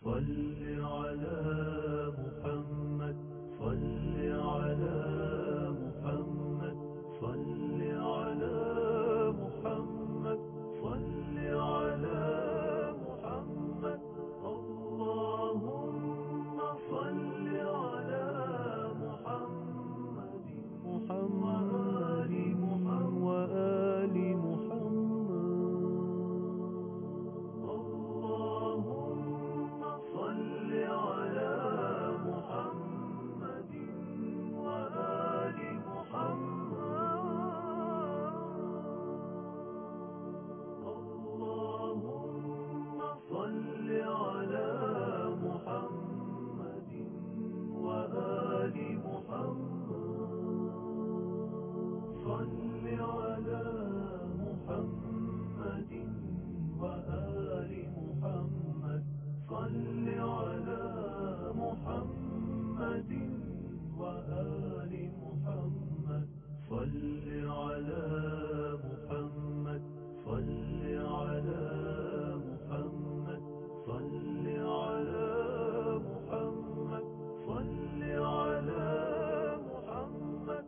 صل على محمد صل على محمد صل على محمد صل على محمد اللهم صل على محمد وآل محمد اللهم صل على محمد وآل محمد اللهم صل على محمد وآل محمد صل على محمد وآل محمد صل على محمد وآل محمد صل على محمد صل على محمد صل على محمد صل على محمد.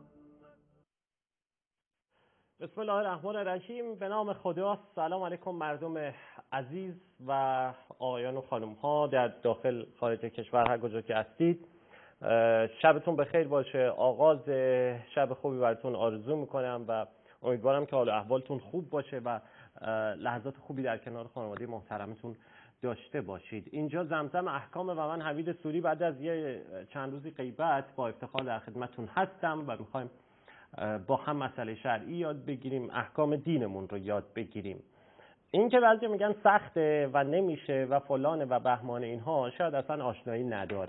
بسم الله الرحمن الرحیم. به نام خدا. سلام علیکم مردم عزیز و آقایان و خانم ها در داخل خارج کشور، هر کجا که هستید. شبتون بخیر باشه. آغاز شب خوبی براتون آرزو میکنم و امیدوارم که حال و احوالتون خوب باشه و لحظات خوبی در کنار خانواده محترمتون داشته باشید. اینجا زمزم احکام و من حمید سوری بعد از یه چند روزی غیبت با افتخار در خدمتتون هستم و میخوایم با هم مسئله شرعی یاد بگیریم، احکام دینمون رو یاد بگیریم. این که بعضی میگن سخته و نمیشه و فلانه و بهمانه، اینها شاید اصلا آشنایی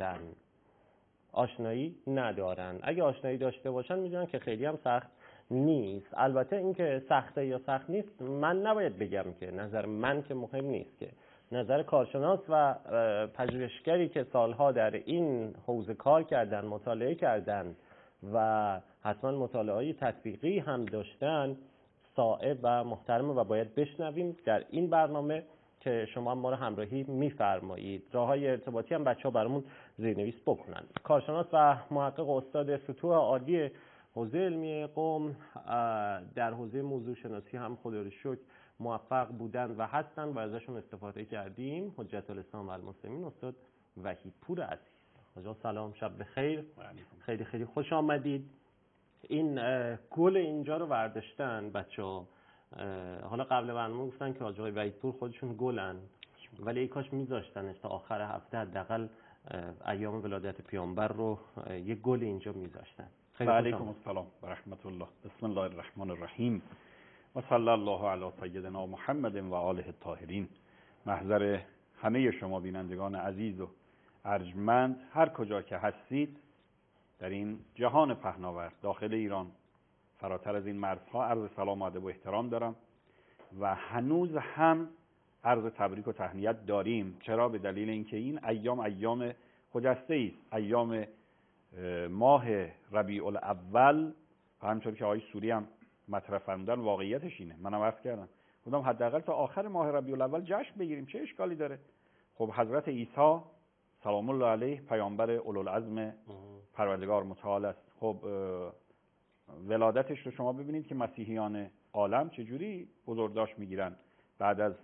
ندارن. اگه آشنایی داشته باشن میدونن که خیلی هم سخت نیست. البته این که سخته یا سخت نیست من نباید بگم، که نظر من که مهم نیست، که نظر کارشناس و پژوهشگری که سالها در این حوزه کار کردن، مطالعه کردن و حتما مطالعه‌های تطبیقی هم داشتن صائب و محترمه و باید بشنویم در این برنامه که شما ما رو همراهی می‌فرمایید. راه‌های ارتباطی هم بچه‌ها برامون زیرنویس بکنن. کارشناس و محقق استاد سطوح عالی حوزه علمی قم در حوزه موضوع شناسی هم خدا رو شکر موفق بودن و هستن و ازشون استفاده کردیم. حجت الاسلام و المسلمین استاد وحیدپور عزیز. آقا سلام، شب بخیر. خیلی خیلی خوش آمدید. این گل اینجا رو برداشتن بچه‌ها. حالا قبل برنامه گفتن که آقای وحیدپور خودشون گلن، ولی ای کاش میذاشتنش تا آخر هفته، حداقل ایام ولادت پیامبر رو یه گل اینجا میذاشتن. و علیکم السلام و رحمت الله. بسم الله الرحمن الرحیم و صلی الله علی سیدنا محمد و آله الطاهرین. محضر همه شما بینندگان عزیز و ارجمند هر کجا که هستید در این جهان پهناور، داخل ایران، فراتر از این مرزها، عرض سلام و ادب و احترام دارم و هنوز هم عرض تبریک و تهنیت داریم. چرا؟ به دلیل اینکه این ایام خجسته است، ایام ماه ربیع الاول و همچون که آقای سوری هم مطرح فرمودن واقعیتش اینه. منم عرض کردم گفتم حداقل تا آخر ماه ربیع الاول جشن بگیریم، چه اشکالی داره؟ خب حضرت عیسی سلام الله علیه پیامبر اولوالعزم پروردگار متعال است. خب ولادتش رو شما ببینید که مسیحیان عالم چجوری بزرگداشت میگیرن. بعد از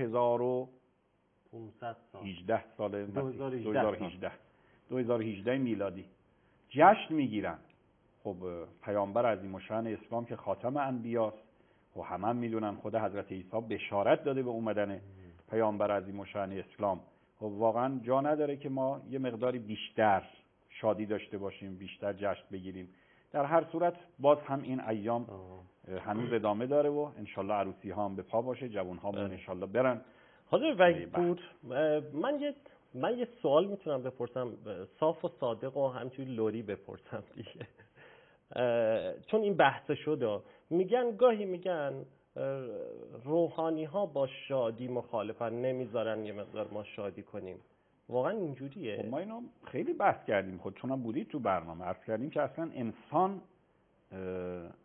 2018 میلادی جشن میگیرن. خب پیامبر عظیم الشأن اسلام که خاتم انبیاست و همه میدونن خود حضرت عیسی بشارت داده به اومدن پیامبر عظیم الشأن اسلام. خب واقعا جا نداره که ما یه مقداری بیشتر شادی داشته باشیم، بیشتر جشن بگیریم. در هر صورت باز هم این ایام هنوز ادامه داره و انشالله عروسی ها هم به پا باشه، جوان ها هم انشالله برن. حاضر وحیدپور، من یه سوال میتونم بپرسم، صاف و صادق و همچنین لوری بپرسم دیگه. چون این بحث شده، گاهی میگن روحانی ها با شادی مخالفن، نمیذارن یه مقدار ما شادی کنیم. واقعا اینجوریه؟ ما اینو خیلی بحث کردیم، خودتونم بودید تو برنامه، عرض کردیم که اصلا انسان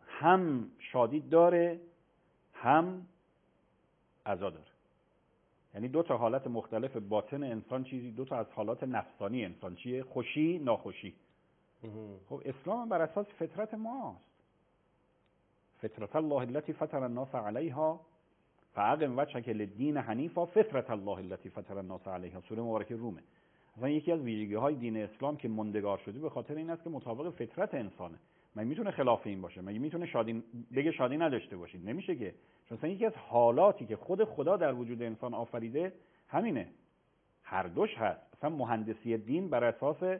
هم شادی داره هم عزا داره. یعنی دو تا حالت مختلف باطن انسان چیزی، دو تا از حالات نفسانی انسان چیه؟ خوشی، ناخوشی. خب اسلام بر اساس فطرت ماست. فطرت الله التي فطر الناس عليها فاقم وجهك للدين حنیفا فطرت الله التي فطر الناس عليها، سوره مبارکه رومه. مثلا یکی از ویژگی‌های دین اسلام که ماندگار شده به خاطر این است که مطابق فطرت انسانه. مگه میتونه خلاف این باشه؟ مگه میتونه شادی بگه شادی نداشته باشید؟ نمیشه که. چون مثلا یکی از حالاتی که خود خدا در وجود انسان آفریده همینه. هر دوش هست. مثلا مهندسی دین بر اساس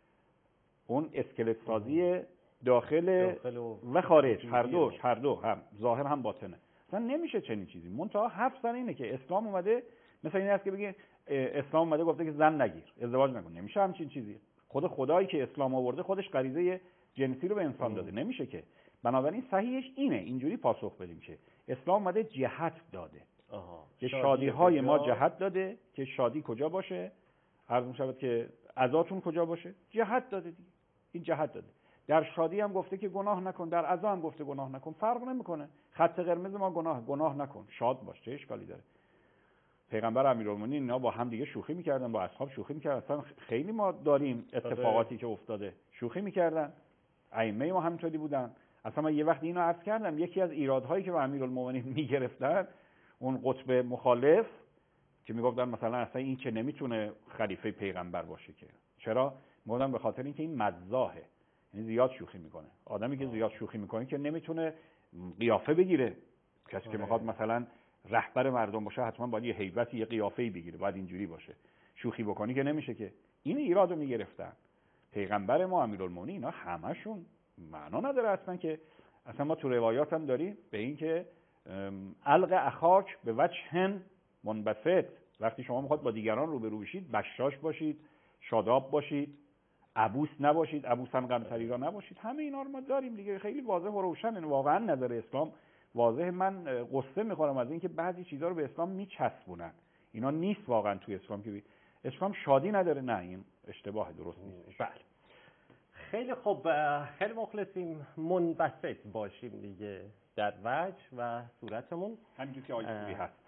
اون اسکلت سازی داخل و خارج، هر دو هم ظاهر هم باطنه. مثلا نمیشه چنین چیزی. منتها حرف سر اینه که اسلام اومده مثلا این است که بگه اسلام اومده گفته که زن نگیر، ازدواج نکن. نمیشه همچین چیزی. خود خدایی که اسلام آورده خودش غریزه جنسی رو به انسان داده. نمیشه که. بنابراین صحیحش اینه، اینجوری پاسخ بدیم که اسلام اومده جهت داده. که شادی‌های ما جهت داده که شادی کجا باشه، عرض می‌شود که عزاتون کجا باشه، جهت داده دیگه. این جهت داده. در شادی هم گفته که گناه نکن، در عزا هم گفته گناه نکن، فرق نمیکنه. خط قرمز ما گناه نکن، شاد باش، چه اشکالی داره؟ پیغمبر امیرالمومنین اینا با هم دیگه شوخی میکردن، با اصحاب شوخی میکردن. اصلا خیلی ما داریم اتفاقاتی که افتاده، شوخی میکردن. ائمه ما همینطوری بودن. اصلا من یه وقتی اینو عرض کردم، یکی از ایرادهایی که با امیرالمومنین میگرفتن، اون قطب مخالف که میگفتن مثلا اصلا این که نمیتونه خلیفه پیغمبر باشه که. چرا؟ میگفتن به خاطر اینکه این مزاحه، یعنی زیاد شوخی میکنه. آدمی که زیاد شوخی میکنه که نمیتونه قیافه بگیره. کسی که میخواد مثلا رهبر مردم باشه حتما باید یه هیبتی، یه قیافه‌ای بگیره، باید اینجوری باشه. شوخی بکنی که نمیشه که. این ایرادو میگرفتن. پیغمبر ما امیرالمومنین اینا همشون معنا نداره اصلا که اصلا ما تو روایات هم داریم به این که علق اخاک به وجه منبسط، وقتی شما میخواد با دیگران روبرو بشید بشاش باشید، شاداب باشید، عبوس نباشید، عبوسن قمطری را نباشید. همه اینا رو ما داریم دیگه، خیلی واضح و روشنه. واقعا نظر اسلام واضح. من قصه میخورم از اینکه بعضی چیزا رو به اسلام میچسبونن. اینا نیست واقعا تو اسلام که اسلام شادی نداره. نه، این اشتباه، درست نیست. بله، خیلی خوب. خیلی مخلصیم، منبسط باشیم دیگه در وجه و صورتمون، همینجور که آیه هست.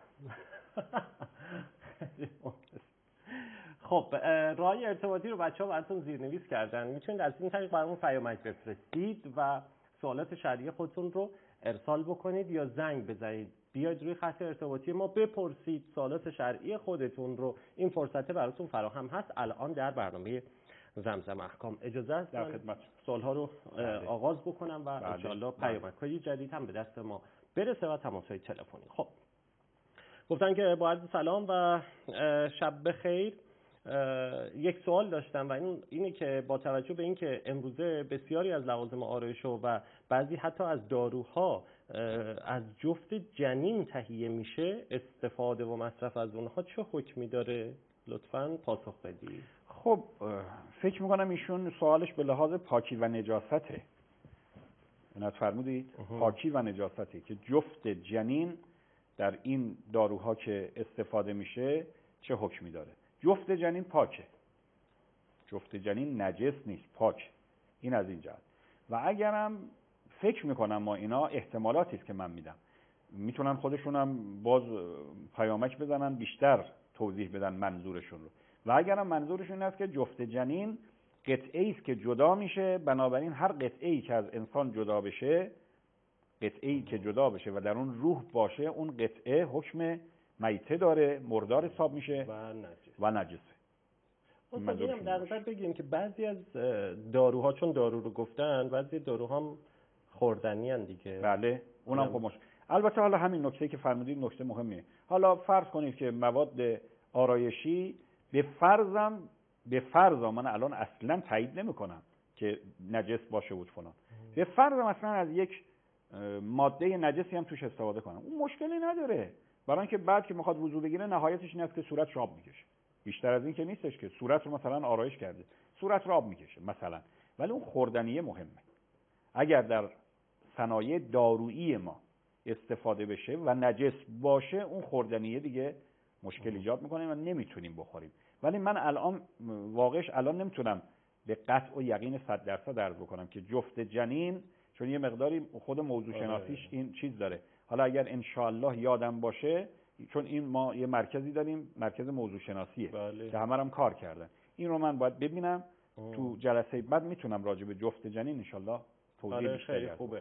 خب راهی ارتباطی رو بچه‌ها براتون زیرنویس کردن. میتونید از این طریق برامون پیامک بفرستید و سوالات شرعی خودتون رو ارسال بکنید یا زنگ بزنید. بیاید روی خط ارتباطی ما بپرسید سوالات شرعی خودتون رو. این فرصت براتون فراهم هست الان در برنامه زمزم احکام. اجازه است در خدمت سوال‌ها رو آغاز بکنم و ان شاءالله پیامک‌های جدید هم به دست ما برسه و تماس‌های تلفنی. خب گفتن که با عرض سلام و شب بخیر، یک سوال داشتم و اینه که با توجه به اینکه امروزه بسیاری از لوازم آرایش و بعضی حتی از داروها از جفت جنین تهیه میشه، استفاده و مصرف از اونها چه حکمی داره؟ لطفاً پاسخ بدید. خب فکر میکنم ایشون سوالش به لحاظ پاکی و نجاسته. اینت فرمودید؟ پاکی و نجاسته که جفت جنین در این داروها که استفاده میشه چه حکمی داره. جفت جنین پاکه، جفت جنین نجس نیست، پاک. این از این جهت. و اگرم فکر میکنم ما اینا احتمالاتی است که من میدم، میتونن خودشونم باز پیامک بزنن بیشتر توضیح بدن منظورشون رو. و اگرم منظورشون این است که جفت جنین قطعه‌ای است که جدا میشه، بنابراین هر قطعه‌ای که از انسان جدا بشه، قطعه‌ای که جدا بشه و در اون روح باشه، اون قطعه حکم میته داره، مردار حساب میشه و نجسه. اینم در نظر بگیریم که بعضی از داروها، چون دارو رو گفتن، بعضی داروها هم خوردنی ان دیگه. بله، اونم خب البته حالا همین نکته که فرمودید نکته مهمیه. حالا فرض کنید که مواد آرایشی به فرض من الان اصلا تایید نمی‌کنم که نجس باشه بود فلان، به فرض مثلا از یک ماده نجسی هم توش استفاده کنم، اون مشکلی نداره. برای اینکه بعد که میخواد وضو بگیره نهایتش این است که صورت آب میکشه. بیشتر از این که نیستش که صورت رو مثلا آرایش کرده، صورت آب میکشه مثلا. ولی اون خوردنیه مهمه. اگر در صنایع دارویی ما استفاده بشه و نجس باشه، اون خوردنیه دیگه مشکل ایجاد میکنه و نمیتونیم بخوریم. ولی من الان واقعش الان نمیتونم به قطع و یقین 100% عرض بکنم که جفت جنین، چون یه مقداری خود موضوع شناسیش این چیز داره. حالا اگر ان شاء الله یادم باشه چون این ما یه مرکزی داریم، مرکز موضوع شناسیه بله. که همه هم کار کردن. این رو من باید ببینم تو جلسه بعد میتونم راجع به جفت جنین انشالله توضیح بیشتری خیلی خوبه.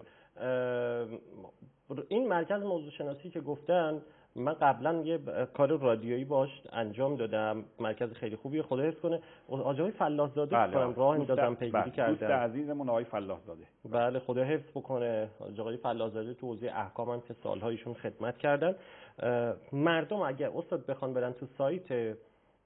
این مرکز موضوع شناسی که گفتن، من قبلا یه کار رادیویی باش انجام دادم، مرکز خیلی خوبیه، خدا حفظ کنه. آقای فلاح زاده فکر راه اندازم پیگیری کردم. دوست عزیزمون آقای فلاح زاده. بله خدا حفظ بکنه. آقای فلاح زاده تو حوزه احکام هم که سال‌ها ایشون خدمت کردن. مردم اگه استاد بخوان برن تو سایت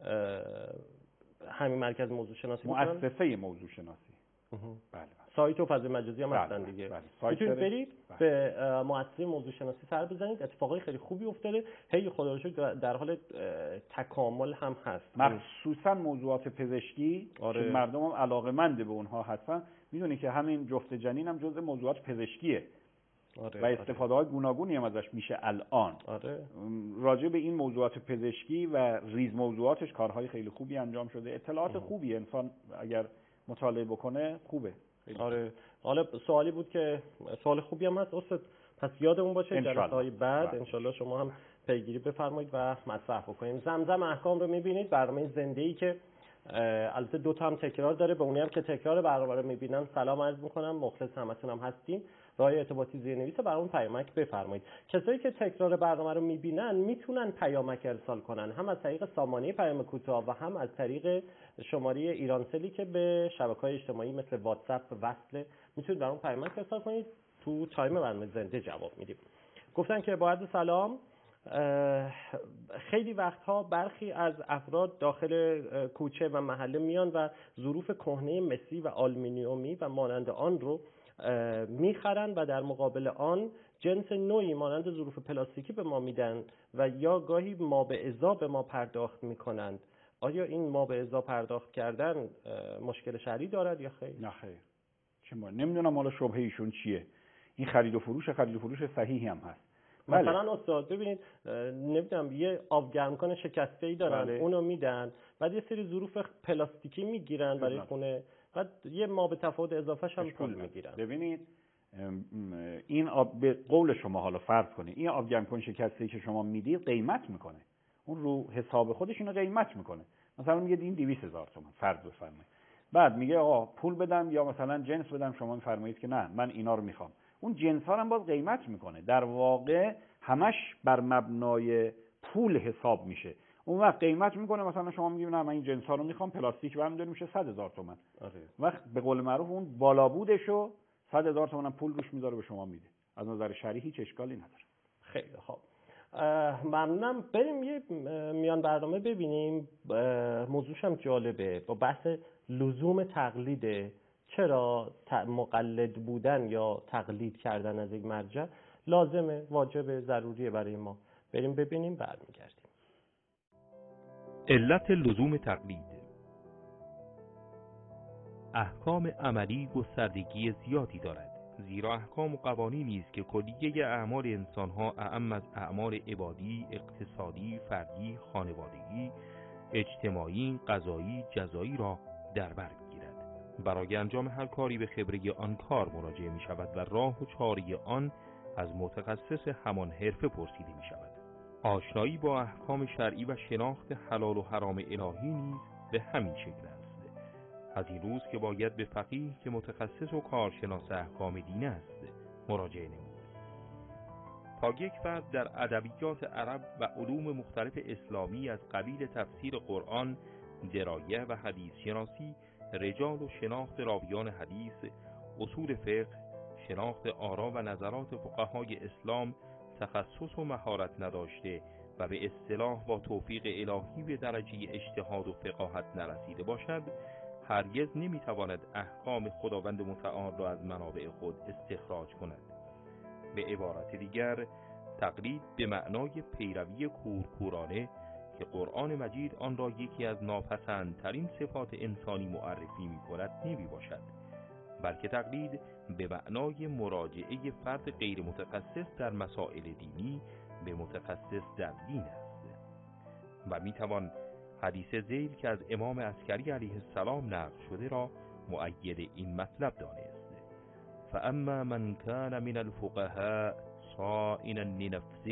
همین مرکز موضوع شناسی، مؤسسه موضوع شناسی، بله سایت و فضای مجازی هم هستن دیگه، میتونید برید به مؤسسه موضوع شناسی سر بزنید. اتفاقای خیلی خوبی افتاده، هی خدا رو شکر در حال تکامل هم هست، مخصوصا موضوعات پزشکی که مردم هم علاقه‌مند به اونها هستن. میدونی که همین جفت جنین هم جزء موضوعات پزشکیه و استفاده های گوناگونی هم ازش میشه الان. راجع به این موضوعات پزشکی و ریز موضوعاتش کارهای خیلی خوبی انجام شده، اطلاعات خوبی انسان اگر مطالعه بکنه خوبه. حالا سوالی بود که سوال خوبی هم هست استاد، پس یادمون باشه جلسه‌های بعد انشالله شما هم پیگیری بفرمایید و مطرح بکنیم. زمزم احکام رو میبینید، برنامه زنده‌ای که البته 2 تا هم تکرار داره، به اونی هم که تکرار برنامه رو میبینن سلام عرض میکنم، مخلص همتون هم هستیم. راه ارتباطی زیرنویس برامون پیامک بفرمایید. کسایی که تکرار برنامه رو میبینن میتونن پیامک ارسال کنن، هم از طریق سامانه پیام کوتاه و هم از طریق شماره ایرانسلی که به شبکه‌های اجتماعی مثل واتساپ وصله، میتونید برامون پیامک ارسال کنید، تو تایم برنامه زنده جواب میدیم. گفتن که با عرض سلام، خیلی وقتها برخی از افراد داخل کوچه و محله میان و ظروف کهنه مسی و آلومینیومی و مانند آن رو میخرن و در مقابل آن جنس نوعی مانند ظروف پلاستیکی به ما میدن و یا گاهی ما به ازا به ما پرداخت میکنند. آیا این ما به ازا پرداخت کردن مشکل شرعی دارد یا خیر؟ نه خیر. نمیدونم حالا شبهه ایشون چیه. این خرید و فروش صحیحی هم هست. مثلا استاد ببینید، نمیدونم یه آبگرمکن شکسته‌ای دارن، اونو میدن، بعد یه سری ظروف پلاستیکی میگیرن برای خونه، بعد یه ما به تفاوت اضافه‌ش هم پول میگیرن. ببینید این به قول شما حالا فرض کنید این آبگرمکن شکسته‌ای که شما میدید قیمت میکنه، اون رو حساب خودش اینو قیمت میکنه، مثلا میگه این 200,000 تومان فرض بفرمایید، بعد میگه آقا پول بدم یا مثلا جنس بدم، شما میفرمایید که نه من اینا رو میخوام، اون جنس ها هم باز قیمت میکنه. در واقع همش بر مبنای پول حساب میشه. اون وقت قیمت میکنه، مثلا شما میگید نه من این جنس ها رو میخوام، پلاستیک برام داره میشه 100,000 تومان. وقت به قول معروف اون بالا بودشو 100,000 تومان هم پول روش میذاره به شما میده. از نظر شرعی هیچ اشکالی نداره. خیلی خوب، ممنونم. بریم یه میان برنامه ببینیم، موضوعش هم جالبه، با بحث لزوم تقلیده. چرا مقلد بودن یا تقلید کردن از یک مرجع لازمه، واجبه، ضروریه برای ما؟ بریم ببینیم برمیگردیم. علت لزوم تقلید: احکام عملی گستردگی زیادی دارد، زیرا احکام و قوانینی است که کلیه اعمال انسان‌ها اعم از اعمال عبادی، اقتصادی، فردی، خانوادگی، اجتماعی، قضایی، جزایی را در بر می‌گیرد. برای انجام هر کاری به خبره آن کار مراجعه می شود و راه و چاره آن از متخصص همان حرفه پرسیده می شود. آشنایی با احکام شرعی و شناخت حلال و حرام الهی نیز به همین شکل است. از این روز که باید به فقیه که متخصص و کارشناس احکام دین است مراجعه نمود. تا یک فرد در ادبیات عرب و علوم مختلف اسلامی از قبیل تفسیر قرآن، درایه و حدیث شناسی، رجال و شناخت راویان حدیث، اصول فقه، شناخت آرا و نظرات فقهای اسلام تخصص و مهارت نداشته و به اصطلاح با توفیق الهی به درجه اجتهاد و فقاهت نرسیده باشد، هرگز نمیتواند احکام خداوند متعال را از منابع خود استخراج کند. به عبارت دیگر، تقلید به معنای پیروی کورکورانه که قرآن مجید آن را یکی از ناپسندترین صفات انسانی معرفی می‌کند نمی باشد، بلکه تقلید به معنای مراجعه فرد غیر متخصص در مسائل دینی به متخصص در دین است. و میتوان حدیث ذیل که از امام عسکری علیه السلام نقل شده را مؤید این مطلب دانست: فاما من کان من الفقهاء صائنا لنفسه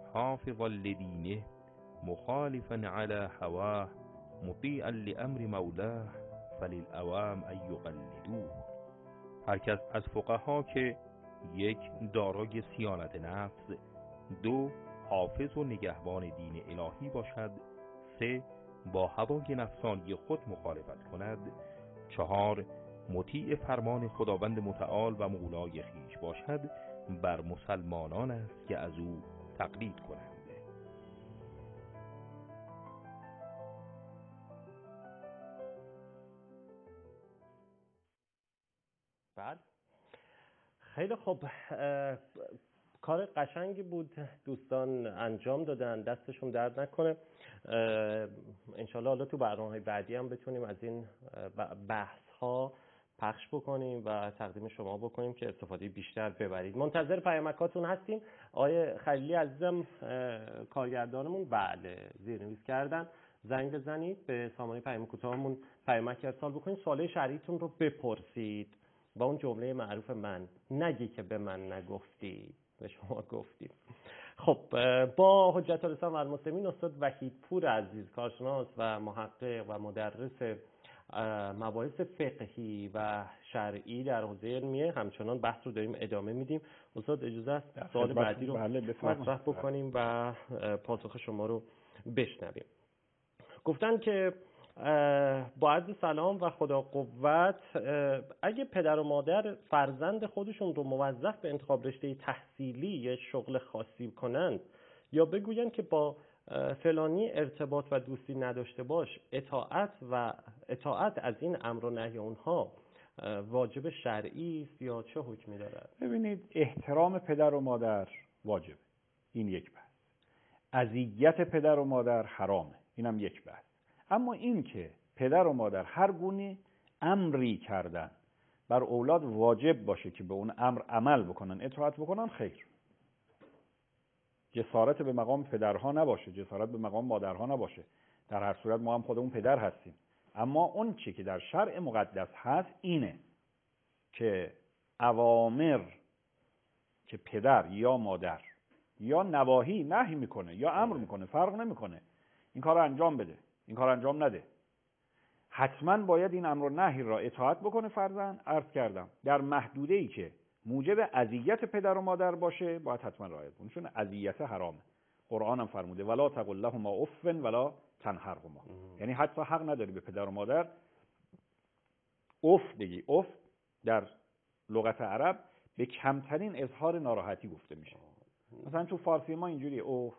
حافظا لدینه مخالفا علی هواه مطیعا لامر مولاه فللعوام ان یقلدوه. هر کس از فقها که 1 دارای صیانت نفس، 2 حافظ و نگهبان دین الهی باشد، 3 با هوای نفسانی خود مخالفت کند، 4 مطیع فرمان خداوند متعال و مولای خویش باشد، بر مسلمانان است که از او تقلید کنند. بعد خیلی خوب، کار قشنگی بود دوستان انجام دادن، دستشون درد نکنه. انشالله حالا تو برنامه‌های بعدی هم بتونیم از این بحث ها پخش بکنیم و تقدیم شما بکنیم که استفاده بیشتر ببرید. منتظر پیامکاتون هستیم. آقای خلیلی عزیزم کارگردانمون بله زیرنویس کردن، زنگ بزنید به سامانه پیام کوتاهمون پیامک ارسال بکنید، سوال شرعیتون رو بپرسید با اون جمله معروف من نگی که به من نگفتی، به شما گفتیم. خب با حجت الاسلام و المسلمین استاد وحیدپور عزیز، کارشناس و محقق و مدرس مباحث فقهی و شرعی در حوزه علمیه، همچنان بحث رو داریم ادامه میدیم. استاد اجازه است سوال بعدی رو مطرح بکنیم و پاسخ شما رو بشنویم. گفتن که با عرض سلام و خدا قوت، اگه پدر و مادر فرزند خودشون رو موظف به انتخاب رشته تحصیلی یا شغل خاصی کنند یا بگویند که با فلانی ارتباط و دوستی نداشته باش، اطاعت از این امر و نهی اونها واجب شرعی است یا چه حکمی دارد؟ ببینید، احترام پدر و مادر واجبه، این یک بحث. اذیت پدر و مادر حرامه، اینم یک بحث. اما این که پدر و مادر هر گونه امری کردن بر اولاد واجب باشه که به اون امر عمل بکنن، اطاعت بکنن، خیر. جسارت به مقام پدرها نباشه، جسارت به مقام مادرها نباشه. در هر صورت ما هم خودمون پدر هستیم. اما اون چی که در شرع مقدس هست اینه که اوامر که پدر یا مادر یا نواهی نهی میکنه یا امر میکنه، فرق نمیکنه، این کار رو انجام بده، این کار انجام نده، حتما باید این امر و نهی را اطاعت بکنه فرزند. عرض کردم در محدوده‌ای که موجب اذیت پدر و مادر باشه باید حتما رعایت کنه، چون اذیت حرامه. قرآن هم فرموده ولا تقل لهما اف ولا تنهرهما، یعنی حتی حق نداری به پدر و مادر اف بگی. اف در لغت عرب به کمترین اظهار ناراحتی گفته میشه. مثلا تو فارسی ما اینجوریه اوف،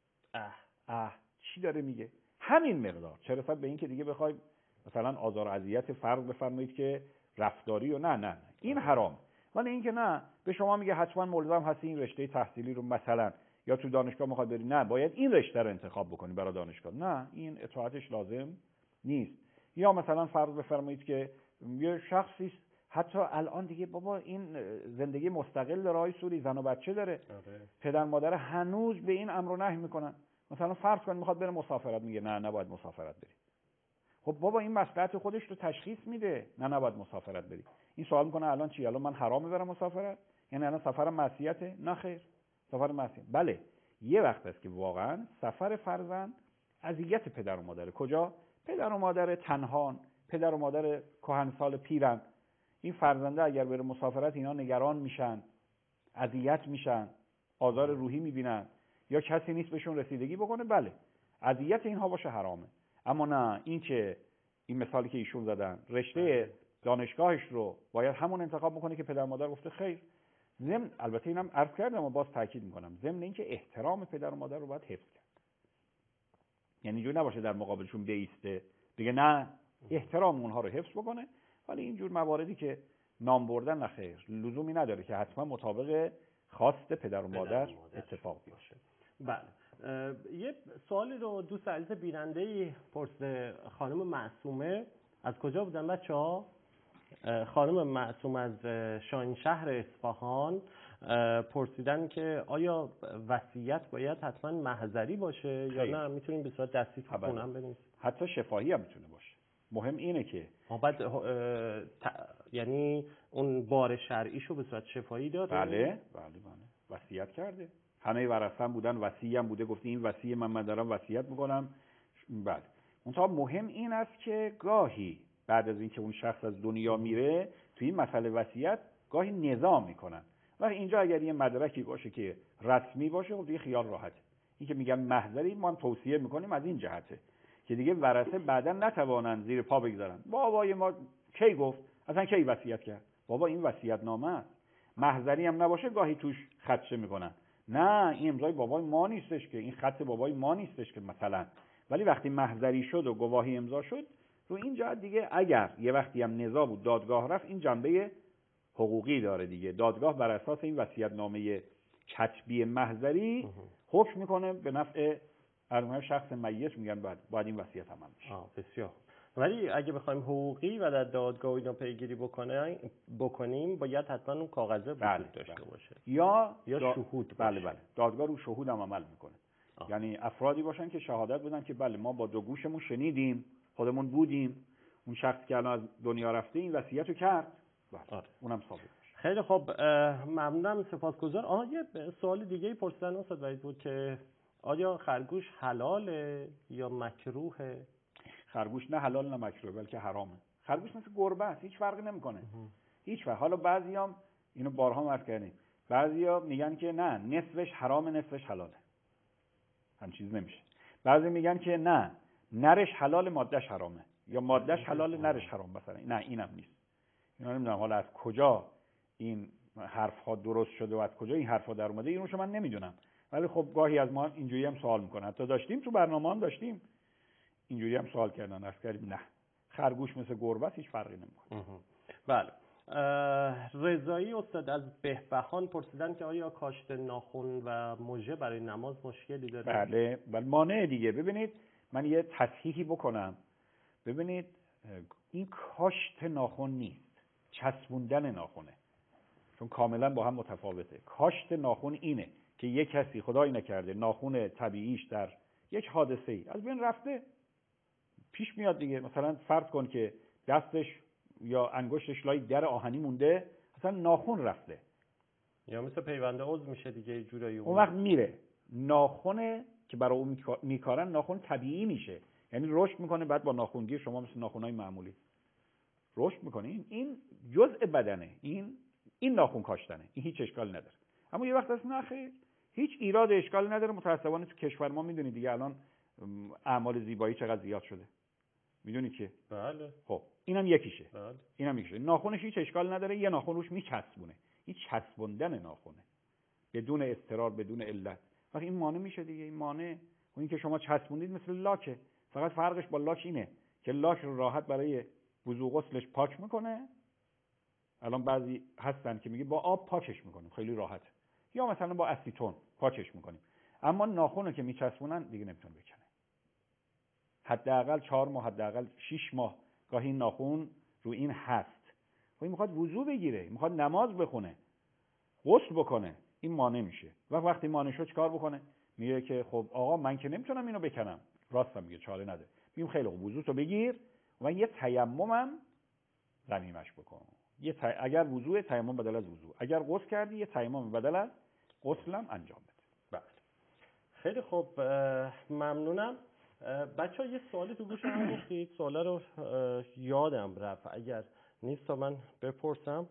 چی داره میگه، همین مقدار، چه رسد به این که دیگه بخوای مثلا آزار و اذیت فرض بفرمایید که رفتاری و نه این حرام. ولی این که نه به شما میگه حتما ملزم هستی این رشته تحصیلی رو مثلا یا تو دانشگاه میخواد بری، نه باید این رشته رو انتخاب بکنی برای دانشگاه، نه این اطاعتش لازم نیست. یا مثلا فرض بفرمایید که یه شخصی حتی الان دیگه بابا این زندگی مستقل داره، آی سوری زن و بچه داره، پدر مادر هنوز به این امر و نهی میکنن. مثلا فرض کن میخواد بره مسافرت، میگه نه نباید مسافرت بری. خب بابا این مصلحت خودش رو تشخیص میده، نه نباید مسافرت بری. این سوال میکنه الان چی؟ الان من حرام برم مسافرت؟ یعنی الان سفرم معصیته؟ نه خیر، سفر معصیت. بله یه وقت است که واقعا سفر فرزند اذیت پدر و مادره. کجا؟ پدر و مادر تنهان، پدر و مادر کهنسال پیرن. این فرزنده اگر بره مسافرت اینا نگران میشن، اذیت میشن، آزار روحی میبینن، یا کسی نیست بهشون رسیدگی بکنه. بله اذیت اینها باشه حرامه. اما نه این که این مثالی که ایشون زدن رشته دانشگاهش رو باید همون انتخاب بکنه که پدر مادر گفته، خیر. ضمن البته اینم عرض کردم و باز تاکید میکنم، ضمن اینکه احترام پدر و مادر رو باید حفظ کرد. یعنی اینجوری نباشه در مقابلشون بیسته دیگه، نه احترام اونها رو حفظ بکنه. ولی اینجور مواردی که نام بردن نه خیر، لزومی نداره که حتما مطابق خواست پدر و مادر اتفاق بیفته. بله یه سوالی رو دوست عزیز بیننده‌ای پرسیده، خانم معصومه از کجا بودن بچه‌ها؟ خانم معصوم از شاهینشهر اصفهان پرسیدن که آیا وصیت باید حتما محضری باشه یا نه میتونیم به صورت دستی تو خونه هم بنویسیم؟ حتی شفاهی هم میتونه باشه. مهم اینه که یعنی اون بار شرعیشو به صورت شفاهی داره؟ بله وصیت کرده، همه ورثه هم بودن، وصی هم بوده، گفته این وصی من دارم وصیت میکنم. بله. منتها مهم این است که گاهی بعد از اینکه اون شخص از دنیا میره توی این مسئله وصیت گاهی نظام میکنن. و اینجا اگر یه مدرکی باشه که رسمی باشه خب دیگه خیال راحته. این که میگن محضری ما هم توصیه میکنیم از این جهته که دیگه ورثه بعدا نتوانن زیر پا بگذارن. بابای ما کی گفت؟ اصلا کی وصیت کرد؟ بابا این وصیت نامه است. محضری هم نباشه گاهی توش خدشه میکنن. نه این امضای بابای ما نیستش که، این خط بابای ما نیستش که مثلا. ولی وقتی محضری شد و گواهی امضا شد رو این جهت دیگه اگر یه وقتی هم نزاع بود دادگاه رفت این جنبه حقوقی داره دیگه. دادگاه بر اساس این وصیت‌نامه کتبی محضری حکم میکنه به نفع شخص میت، میگن باید این وصیت عمل بشه. بسیار. ولی اگه بخوایم حقوقی و در دادگاه اینا پیگیری بکنیم باید حتما اون کاغذه وجود داشته باشه یا شهود باشه. بله دادگاه رو شهود هم عمل میکنه. یعنی افرادی باشن که شهادت بدن که بله ما با دو گوشمون شنیدیم، خودمون بودیم، اون شخص که الان از دنیا رفته این وصیتو کرد. اونم ثابت میشه. خیلی خب ممنونم، سپاسگزار. یه سوال دیگه پرسیدن استاد وحید بود که آیا خرگوش حلاله یا مکروهه؟ خرگوش نه حلال نه مکروه بلکه حرامه. خرگوش مثل گربه است، هیچ فرقی نمیکنه. هیچ فرق. حالا بعضیام اینو بارها عرض کردیم، بعضیا میگن که نه نصفش حرامه نصفش حلاله. هم چیز نمیشه. بعضی میگن که نه نرش حلال مادهش حرامه، یا مادهش حلال نرش حرام مثلا. نه اینم نیست. اینا نمیدونم حالا از کجا این حرف‌ها درست شده و از کجا این حرف‌ها در اومده اینو من نمیدونم. ولی خب گاهی از ما اینجوری هم سوال میکنن. حتی داشتیم تو برنامه هم داشتیم اینجوری هم سوال کردن، عرض کردیم نه خرگوش مثل گربه هیچ فرقی نمیکنه. بله. رضایی استاد از بهبهان پرسیدن که آیا کاشت ناخن و مژه برای نماز مشکلی داره؟ بله مانع دیگه. ببینید من یه تصحیحی بکنم. ببینید این کاشت ناخن نیست، چسبوندن ناخنه، چون کاملا با هم متفاوته. کاشت ناخن اینه که یک کسی خدایی نکرده ناخن طبیعیش در یک حادثه‌ای از بین رفته، پیش میاد دیگه. مثلا فرض کن که دستش یا انگشتش لای در آهنی مونده، اصلا ناخن رفته، یا مثل پیوند عضو میشه دیگه جورایی. اون وقت میره ناخن که برای اون میکارن ناخن طبیعی میشه، یعنی رشد میکنه. بعد با ناخنگیر شما مثل ناخنای معمولی رشد میکنه. این جزء بدنه، این ناخن کاشتنه، این هیچ اشکالی نداره. اما یه وقت از نخه هیچ ایراد اشکالی نداره. متأسفانه تو کشور ما میدونید دیگه الان اعمال زیبایی چقدر زیاد شده، میدونید که بله. خب اینم یکیشه. بله. اینم یکیشه. ناخنش هیچ اشکال نداره، یه ناخن روش میچسبونه، این چسبوندن ناخنه بدون اضطرار بدون علت. وقتی این مانع میشه دیگه. این مانع و این که شما چسبوندید مثل لاکه، فقط فرقش با لاک اینه که لاک رو راحت برای وضو غسلش پاک میکنه. الان بعضی هستن که میگه با آب پاکش میکنیم خیلی راحته، یا مثلا با اسیتون پاکش میکنیم. اما ناخن رو که میچسبونن دیگه نمیتونه بکنه. حداقل 4 ماه، حداقل 6 ماه گاهی ناخن رو این هست. و این میخواد وضو بگیره، میخواد نماز بخونه، غسل بکنه، این مانع میشه. و وقتی مانع شد چیکار بکنه؟ میگه که خب آقا من که نمیتونم اینو بکنم. راستم میگه، چاره نداره. میگم خیلی خوب وضو تو بگیر و یه تیممم ضمیمش بکن. اگر وضو تیمم بدل از وضو، اگر غسل کردی یه تیمم بدل از غسلم انجام بده. بله. خیلی خوب ممنونم. بچه‌ها یه سوالی تو گوشم گفتید، سوالا رو یادم رفت، اگر نیست تا من بپرسم.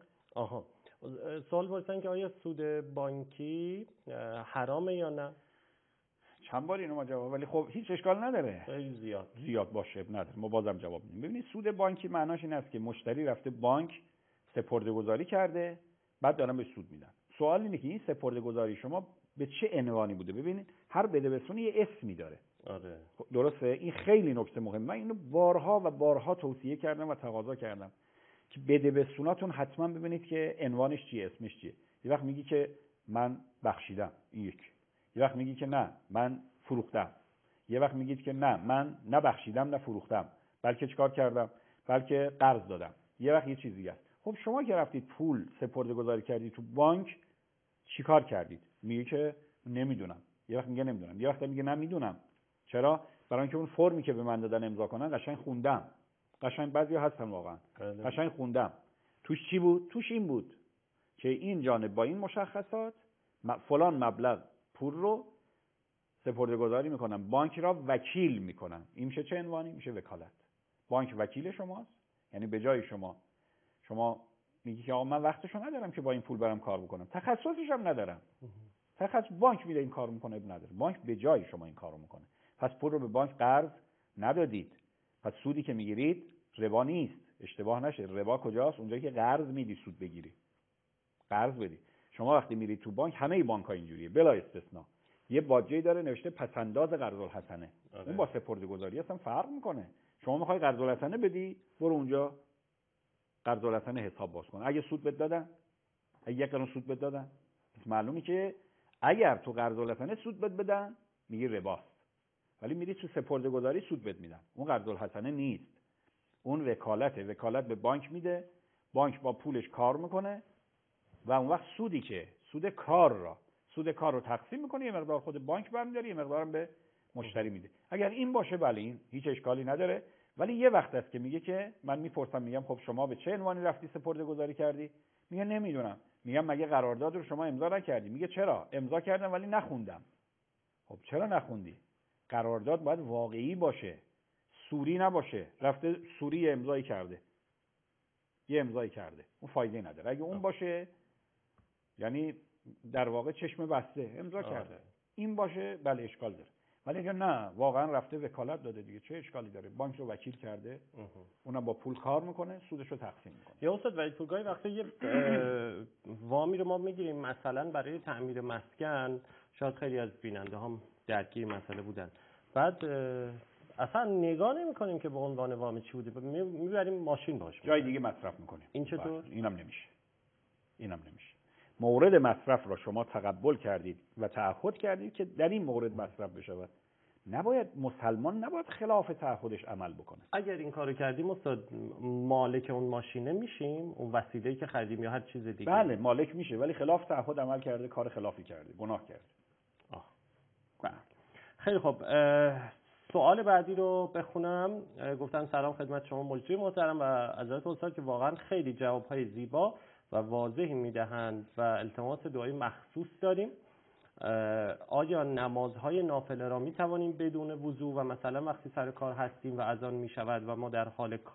سوال پرسیدن که آیا سود بانکی حرامه یا نه؟ چند بار اینو ما جواب، ولی خب هیچ اشکال نداره. خیلی زیاد باشه نداره، ما بازم جواب میدیم. ببینید سود بانکی معناش این است که مشتری رفته بانک سپرده‌گذاری کرده، بعد دارن به سود میدن. سوال اینه که این سپرده‌گذاری شما به چه عنوانی بوده؟ ببینید هر بدهبستونی یه اسمی داره. آره. درسته؟ این خیلی نکته مهمه. من اینو بارها و بارها توصیه کردم و تقاضا کردم که بدهبستوناتون حتما ببینید که عنوانش چیه، اسمش چیه. یه وقت میگی که من بخشیدم، این یک. یه وقت میگی که نه من فروختم. یه وقت میگید که نه من نه بخشیدم نه فروختم، بلکه چیکار کردم؟ بلکه قرض دادم. یه وقت یه چیزی است. خب شما که رفتید پول سپرده‌گذاری کردید تو بانک، چیکار کردید؟ میگه که نمیدونم. یه وقت میگه نمیدونم، یه وقت میگه نمیدونم. چرا؟ برای اینکه اون فرمی که به من دادن امضا کنن قشنگ خوندم. قشنگ بعضیا هستن واقعا. قشنگ خوندم. توش چی بود؟ توش این بود که این جانب با این مشخصات فلان مبلغ پول رو سپرده‌گذاری میکنم، بانک را وکیل میکنم. این میشه چه عنوانی؟ میشه وکالت. بانک وکیل شماست، یعنی به جای شما میگی که آقا من وقتشو ندارم که با این پول برم کار بکنم، تخصصش هم ندارم، بانک میده این کارو میکنه، نداره، بانک به جای شما این کارو میکنه. پس پول رو به بانک قرض ندادید، پس سودی که میگیرید ربا نیست. اشتباه نشه، ربا کجاست؟ اونجایی که قرض میدی سود بگیری، قرض بدی. شما وقتی میرید تو بانک، همه بانک‌ها اینجوریه بلا استثنا، یه باجه‌ای داره نوشته پس‌انداز قرض الحسنه. اون با سپرده‌گذاری اصلا فرق میکنه. شما میخوای قرض الحسنه بدی، برو اونجا قرض الحسنه حساب باز کن. اگه سود بد دادن، اگه یک قرون سود بد دادن، معلومه که اگر تو قرض الحسنه سود بد بدن میگی رباست، ولی میری تو سپرده‌گذاری سود بد میدن، اون قرض الحسنه نیست، اون وکالته. وکالت به بانک میده، بانک با پولش کار میکنه و اون وقت سود کار رو تقسیم میکنه، یه مقدار خود بانک برمی‌داره، یه مقدارم به مشتری میده. اگر این باشه بله، این هیچ اشکالی نداره. ولی یه وقت است که میگه که من میپرسم، میگم خب شما به چه عنوانی رفتی سپرده‌گذاری کردی؟ میگه نمیدونم. میگم مگه قرارداد رو شما امضا نکردی؟ میگه چرا؟ امضا کردم ولی نخوندم. خب چرا نخوندی؟ قرارداد باید واقعی باشه، سوری نباشه. رفته سوری یه امضایی کرده، اون فایده نداره. اگه اون باشه یعنی در واقع چشم بسته امضا کرده، این باشه بله اشکال داره. ولی اگه نه، واقعا رفته وکالت داده دیگه، چه اشکالی داره؟ بانک رو وکیل کرده، اونم با پول کار میکنه، سودش رو تقسیم میکنه. یا استاد ولی پولگاهی وقتی یه وامی رو ما میگیریم مثلا برای تعمیر مسکن، شاید خیلی از بیننده هم درگیر مسئله بودن، بعد اصلا نگاه نمی‌کنیم که به عنوان وام چی بوده، میبریم ماشین باش جای دیگه مصرف میکنیم. این چطور؟ اینم نمیشه. مورد مصرف را شما تقبل کردید و تعهد کردید که در این مورد مصرف بشود. مسلمان نباید خلاف تعهدش عمل بکنه. اگر این کارو کردیم استاد مالک اون ماشینه میشیم، اون وسیله‌ای که خریدیم یا هر چیز دیگه؟ بله مالک میشه، ولی خلاف تعهد عمل کرده، کار خلافی کرده، گناه کرده. خیلی خب، سوال بعدی رو بخونم. گفتن سلام خدمت شما مجری محترم و حضرت استاد که واقعا خیلی جواب‌های زیبا و واضحی میدهند و التماس دعای مخصوص داریم. آیا نمازهای نافله را میتوانیم بدون وضو و مثلا وقتی سر کار هستیم و اذان میشود و ما در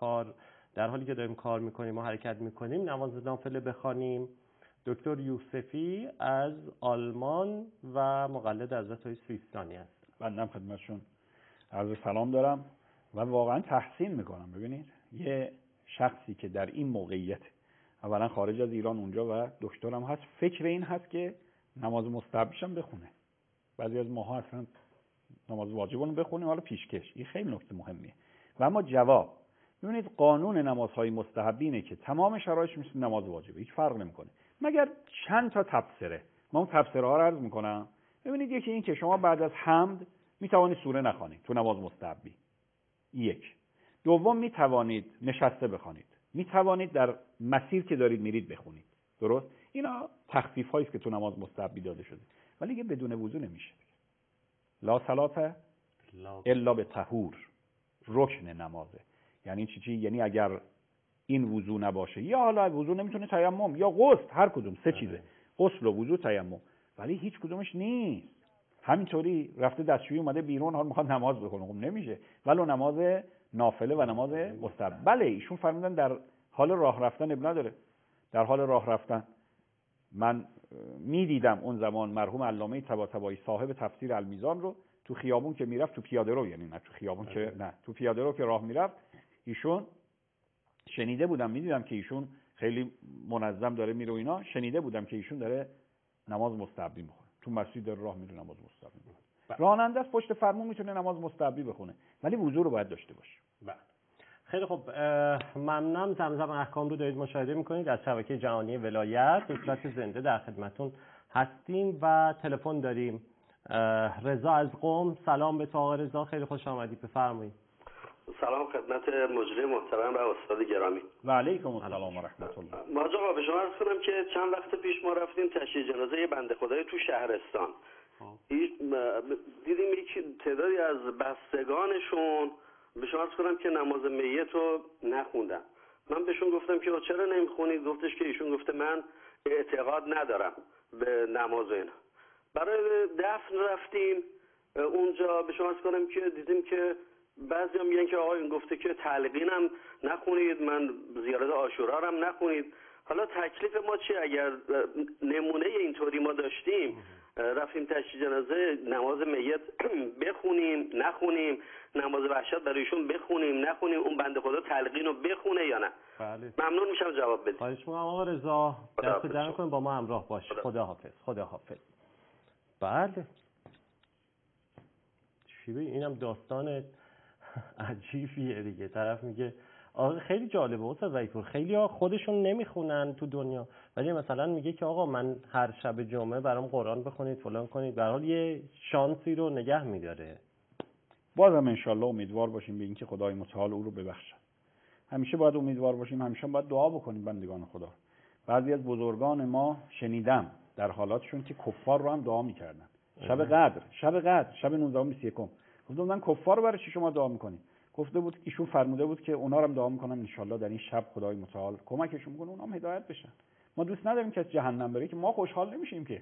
حالی که داریم کار میکنیم و حرکت میکنیم نماز نافله بخوانیم؟ دکتر یوسفی از آلمان و مقلد حضرت های سیستانی است. بنده خدمتشون عرض سلام دارم و واقعا تحسین میکنم. ببینید یه شخصی که در این موقعیت، اولا خارج از ایران اونجا و دکترم هست، فکر این هست که نماز مستحبش هم بخونه. بعضی از ماها اصلا نماز واجب رو بخونیم حالا پیشکش. این خیلی نکته مهمیه. و اما جواب، ببینید قانون نمازهای مستحبی اینه که تمام شرایطش مثل نماز واجبه، هیچ فرق نمیکنه مگر چند تا تبصره. من اون تبصره ها رو عرض میکنم. ببینید یکی این که شما بعد از حمد میتوانید سوره نخوانید تو نماز مستحبی، یک. دوم میتوانید نشسته بخوانید، میتوانید در مسیر که دارید میرید بخونید. درست؟ اینا تخفیف هایی است که تو نماز مستحبی داده شده. ولی دیگه بدون وضو نمیشه. لا صلاة الا به طهور، رکن نمازه. یعنی چی؟ یعنی اگر این وضو نباشه، یا حالا وضو نمیتونه تیمم یا غسل، هر کدوم سه چیزه، غسل و وضو تیمم، ولی هیچ کدومش نیست. همینطوری رفته دستشویی اومده بیرون حال میخواد نماز بخونه، خب نمیشه. ولو نماز نافله و نماز مستحب. بله ایشون فرمودن در حال راه رفتن اب نداره. در حال راه رفتن من میدیدم اون زمان مرحوم علامه طباطبایی صاحب تفسیر المیزان رو تو خیابون که میرفت، تو پیاده رو، یعنی نه تو خیابون که نه، تو پیاده رو که راه میرفت، ایشون شنیده بودم، میدیدم که ایشون خیلی منظم داره میره و اینا، شنیده بودم که ایشون داره نماز مستحبی میخونه، تو مسجد داره راه میره نماز مستحبی میخونه. راننده از پشت فرمون میتونه نماز مستحبی بخونه، ولی وضو رو باید داشته باشه. خیلی خب، ممنونم. زمزم احکام رو دارید مشاهده میکنید از شبکه جهانی ولایت. به صورت زنده در خدمتون هستیم و تلفن داریم. رضا از قم. سلام به تو آقا رضا، خیلی خوش آمدید، بفرمایید. سلام خدمت مجری محترم و استاد گرامی. و علیکم السلام و رحمت الله. ماجد آقا به شما عرض کنم که چند وقت پیش ما رفتیم تشییع جنازه بنده خدای تو شهرستان. دیدیم یک تعدادی از بستگانشون به شما عرض کنم که نماز میت رو نخوندن. من بهشون گفتم که چرا نمیخونید؟ گفتش که ایشون گفته من اعتقاد ندارم به نماز اینا. برای دفن رفتیم اونجا. به شما عرض کنم که دیدیم که بعضیا میگن که آقا این گفته که تلقینم نخونید، من زیارت عاشورا هم نخونید. حالا تکلیف ما چیه؟ اگر نمونه اینطوری ما داشتیم رفتیم تشییع جنازه، نماز میت بخونیم نخونیم، نماز وحشت برایشون بخونیم نخونیم، اون بنده خدا تلقین رو بخونه یا نه؟ بله. ممنون میشم جواب بدید. خواهش می‌کنم آقا رضا، دست در کنیم، با ما همراه باش. خدا حافظ. بله، چی بگیم، اینم داستان عجیبیه دیگه. طرف میگه آقا خیلی جالبه استاد وحیدپور، خیلی‌ها خودشون نمیخونن تو دنیا، ولی مثلا میگه که آقا من هر شب جمعه برام قرآن بخونید فلان کنید، به هر حال یه شانسی رو نگه میداره. بازم انشالله امیدوار باشیم به اینکه خدای متعال او رو ببخشد. همیشه باید امیدوار باشیم، همیشه باید دعا بکنیم بندگان خدا. بعضی از بزرگان ما شنیدم در حالاتشون که کفار رو هم دعا میکردن. شب قدر شب 19 21 گفتم من کفار رو برای چی شما دعا میکنید؟ گفته بود ایشون فرموده بود که اونا رو هم دعا میکنم انشالله در این شب خدای متعال کمکشون کنه اونا هم هدایت بشن. ما دوست نداریم که از جهنم بره، که ما خوشحال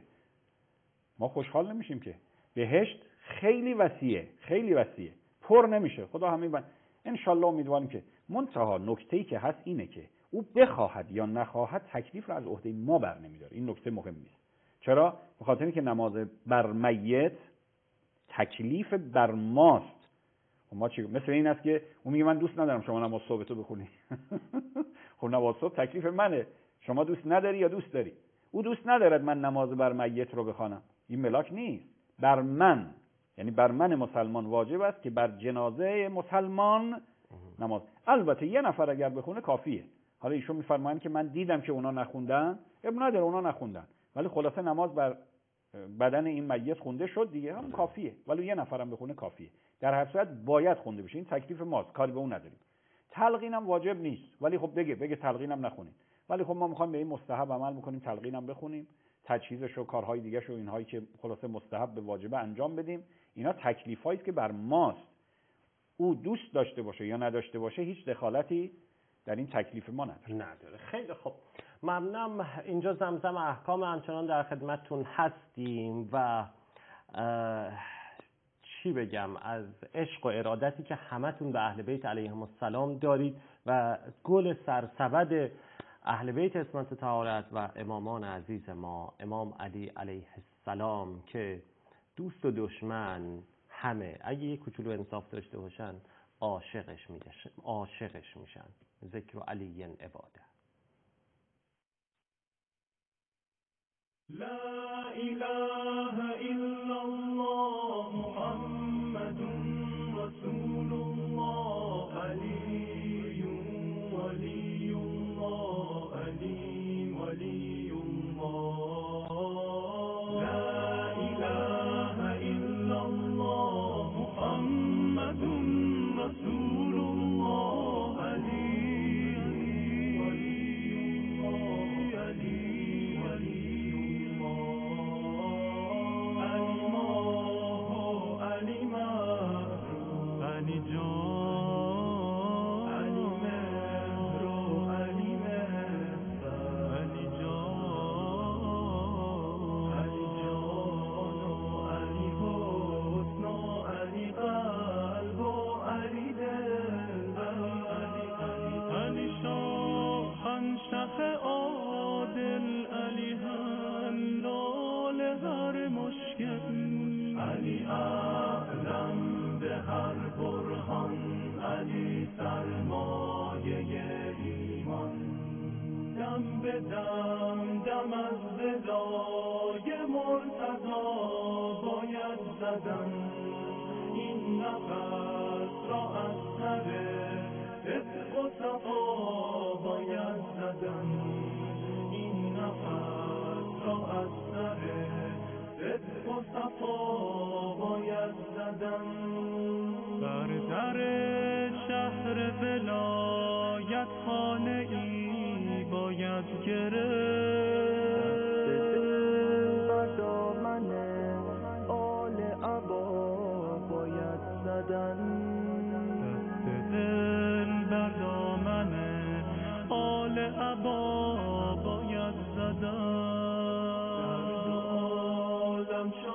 نمیشیم که بهشت خیلی وسیعه پر نمیشه. خدا همین انشالله امیدواریم که منتها نکته‌ای که هست اینه که او بخواهد یا نخواهد تکلیف رو از عهده ما بر نمیداره. این نکته مهم نیست. چرا؟ به خاطر اینکه نماز بر میت تکلیف بر ماست. ما چی؟ مثل این است که اون میگه من دوست ندارم شما نماز صبح تو بخونی. خب نماز صبح تکلیف منه، شما دوست نداری یا دوست داری؟ او دوست ندارد من نماز بر میت رو بخوانم، این ملاک نیست. بر من، یعنی بر من مسلمان واجب است که بر جنازه مسلمان نماز. البته یه نفر اگر بخونه کافیه. حالا ایشون میفرمایند که من دیدم که اونا نخوندن، اب نداره اونا نخوندن، ولی خلاصه نماز بر بدن این میت خونده شد دیگه، هم کافیه. ولی یه نفرم بخونه کافیه. در هر صورت باید خونده بشه، این تکلیف ماست، کاری به اون نداریم. تلقینم واجب نیست، ولی خب بگه تلقینم نخونید، ولی خب ما میخوایم به این مستحب عمل بکنیم، تلقینم بخونیم، تجهیزش و کارهای دیگه شو اینهایی که خلاصه مستحب به واجبه انجام بدیم. اینا تکلیفایی است که بر ماست. او دوست داشته باشه یا نداشته باشه هیچ دخالتی در این تکلیف ما نداره. خیلی خوب، ممنونم. اینجا زمزم احکام همچنان در خدمتتون هستیم و چی بگم از عشق و ارادتی که همتون به اهل بیت علیهم السلام دارید و گل سرسبد اهل بیت عصمت طهارت و امامان عزیز ما، امام علی علیه السلام که دوست و دشمن همه اگه یک کوچولو انصاف داشته باشن عاشقش میشن. ذکر علی عباده. لا اله الا الله محمد رسول الله علی ولی الله علی ولی الله. لا اله الا الله محمد رسول الله علی ولی الله علی ولی علی جان علی مهر علی مهر علی جان علی حسن علی قلب علی دل علی شاهنشه عادل علی حلال هر مشکل علی اعلم به هر برهان علی سرمایه ایمان. دم به دم از ردای مرتضی باید زدن این نفس را از سر صدق و صفا باید زدن این نفس را از سر صدق و صفا باید زدن. بر در شهر ولایت خانه ای باید گرفت، بر دامن آل عبا باید زدن. دست دل بر دامن آل عبا باید زدن.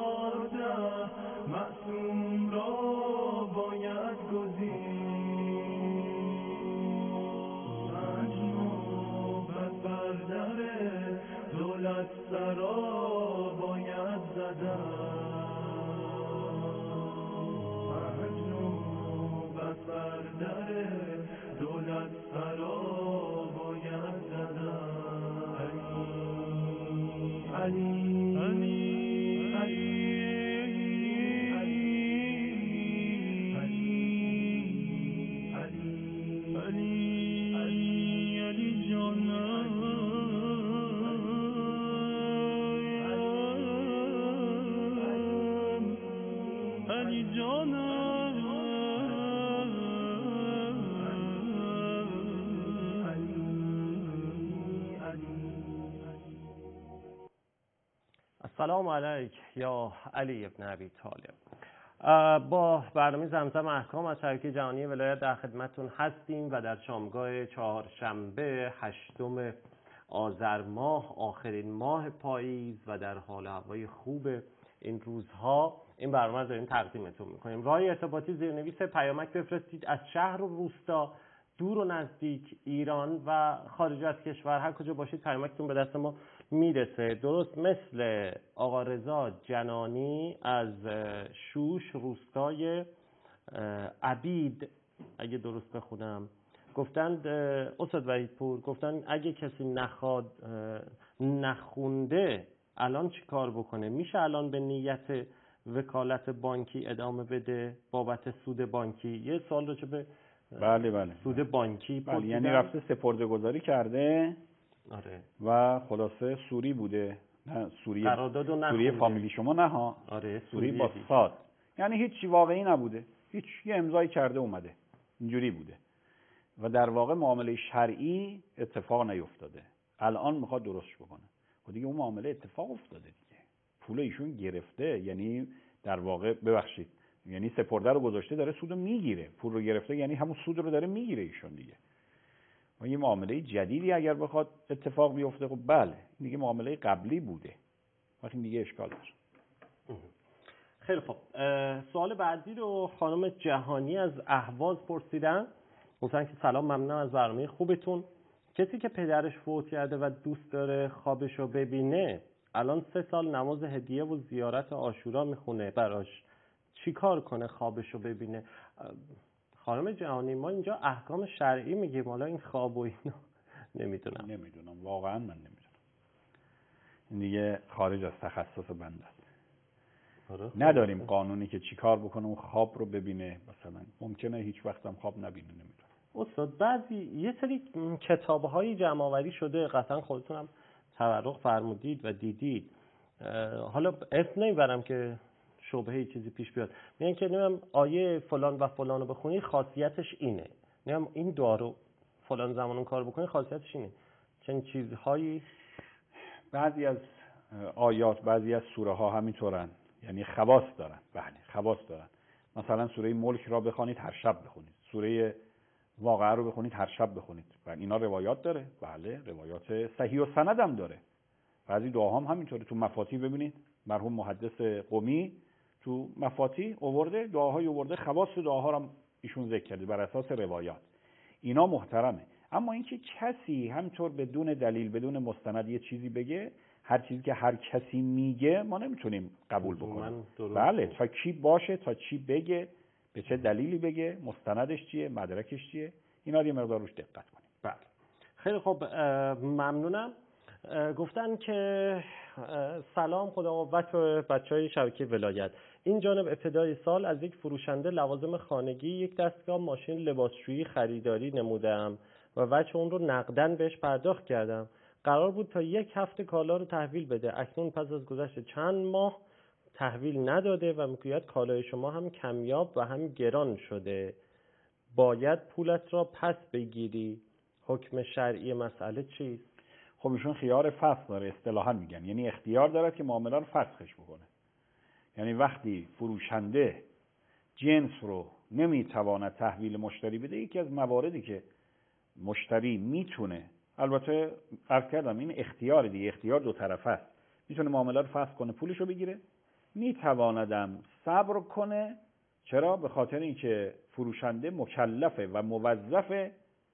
سلام علیک یا علی ابن ابی طالب. با برنامه زمزم احکام از شبکه جهانی ولایت در خدمتتون هستیم و در شامگاه چهارشنبه 8 آذر ماه، آخرین ماه پاییز و در حال هوای خوب این روزها این برنامه رو داریم تقدیمتون میکنیم. راه ارتباطی زیرنویس پیامک بفرستید از شهر و روستا، دور و نزدیک، ایران و خارج از کشور، هر کجا باشید پیامکتون به دست ما میرسه. درست مثل آقا رضا جنانی از شوش، روستای عبید اگه درست بخونم، گفتند استاد وحیدپور، گفتن اگه کسی نخونده الان چی کار بکنه؟ میشه الان به نیت وکالت بانکی ادامه بده بابت سود بانکی؟ یه سوال راجع به بله سود بانکی بله، یعنی رفته سپرده‌گذاری کرده. آره. و خلاصه سوری بوده، نه سوری قراردادو نخونده. سوری فامیلی شما نه ها. آره، سوری با ساد، یعنی هیچی واقعی نبوده، هیچ یه امضایی کرده اومده، اینجوری بوده و در واقع معامله شرعی اتفاق نیفتاده. الان میخواد درستش بکنه و دیگه اون معامله اتفاق افتاده دیگه، پول ایشون گرفته، یعنی در واقع ببخشید، یعنی سپرده رو گذاشته داره سودو میگیره، پول رو گرفته یعنی همون سود رو داره میگیره ایشون دیگه. و یه معامله جدیدی اگر بخواد اتفاق بیفته، خب بله دیگه معامله قبلی بوده، وقتی دیگه اشکال داره. خیلی خوب. سوال بعدی رو خانم جهانی از اهواز پرسیدن، گفتن که سلام، ممنون از برنامه خوبتون. کسی که پدرش فوت کرده و دوست داره خوابش رو ببینه، الان 3 سال نماز هدیه و زیارت عاشورا میخونه، براش چی کار کنه خوابش رو ببینه؟ خانم جهانی، ما اینجا احکام شرعی میگیم، حالا این خواب و اینو نمیدونم واقعا، من نمیدونم، این دیگه خارج از تخصص بنده است. نداریم قانونی که چی کار بکنه اون خواب رو ببینه. مثلا ممکنه هیچ وقت هم خواب نبینه، نمیدونم. استاد یه سری کتاب‌های جمع‌آوری شده، قطعا خودتون هم تورق فرمودید و دیدید، حالا اسم نمیبرم که شبهه چیزی پیش بیاد، میگن که نمیدونم آیه فلان و فلان رو بخونی خاصیتش اینه، نمیدونم این دارو فلان زمان اون کار بکنی خاصیتش اینه. چنین چیزهایی بعضی از آیات، بعضی از سوره ها همینطورن، یعنی خواص دارن. بله خواص دارن. مثلا سوره ملک را بخونید هر شب بخونید، سوره واقعه رو بخونید هر شب بخونید. و اینا روایات داره. بله روایات صحیح و سند هم داره. بعضی دعاها هم همینطوره. تو مفاتیح ببینید مرحوم محدث قمی تو مفاتیح آورده، دعاهای آورده، خواص دعاها رو هم ایشون ذکر کرده بر اساس روایات. اینا محترمه. اما اینکه کسی همینطور بدون دلیل، بدون مستند یه چیزی بگه، هر چیزی که هر کسی میگه ما نمیتونیم قبول بکنیم. بله تا کی باشه، تا چی بگه، به چه دلیلی بگه، مستندش چیه، مدرکش چیه، اینا رو یه مقدار روش دقت کنیم. بله خیلی خوب، ممنونم. گفتن که سلام، خدا قوت به بچهای شبکه ولایت. این جانب ابتدای سال از یک فروشنده لوازم خانگی یک دستگاه ماشین لباسشویی خریداری نمودم و وجه اون رو نقدن بهش پرداخت کردم. قرار بود تا 1 هفته کالا رو تحویل بده، اکنون پس از گذشت چند ماه تحویل نداده و میگوید کالای شما هم کمیاب و هم گران شده، باید پولت را پس بگیری. حکم شرعی مسئله چیست؟ خب ایشون خیار فسخ داره، اصطلاحا میگن، یعنی اختیار داره که معامله رو فسخش بکنه. یعنی وقتی فروشنده جنس رو نمیتواند تحویل مشتری بده، یکی از مواردی که مشتری میتونه، البته عرض کردم این اختیار دیگه، اختیار دو طرفه است، میتونه معامله رو فسخ کنه، پولش رو بگیره، میتواندم صبر کنه. چرا؟ به خاطر اینکه فروشنده مکلفه و موظفه،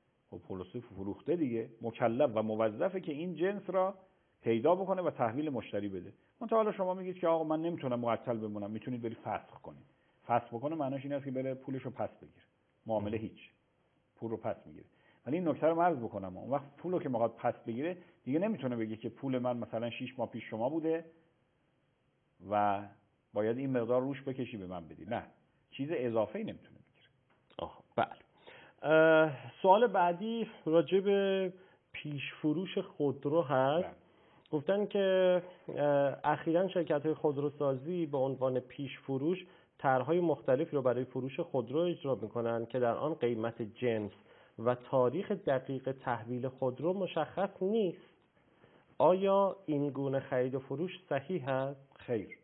و پولس فروخته دیگه، مکلف و موظفه که این جنس را پیدا بکنه و تحویل مشتری بده. منتها حالا شما میگید که آقا من نمیتونم معطل بمونم، میتونید بری فسخ کنید. فسخ بکنه معناش این است که بره پولش رو پس بگیره، معامله هیچ، پول رو پس میگیره. ولی این نکته رو عرض بکنم، اون وقت پول رو که میخواد پس بگیره دیگه نمیتونه بگه که پول من مثلا 6 ماه پیش شما بوده و باید این مقدار روش بکشی به من بدی. نه، چیز اضافه‌ای نمیتونه بگیره. بله. سوال بعدی راجع به پیش فروش خودرو هست. گفتن که اخیراً شرکت‌های خودروسازی به عنوان پیش فروش طرح‌های مختلفی رو برای فروش خودرو اجرا می‌کنن که در آن قیمت جنس و تاریخ دقیق تحویل خودرو مشخص نیست. آیا این گونه خرید و فروش صحیح است؟ خیر.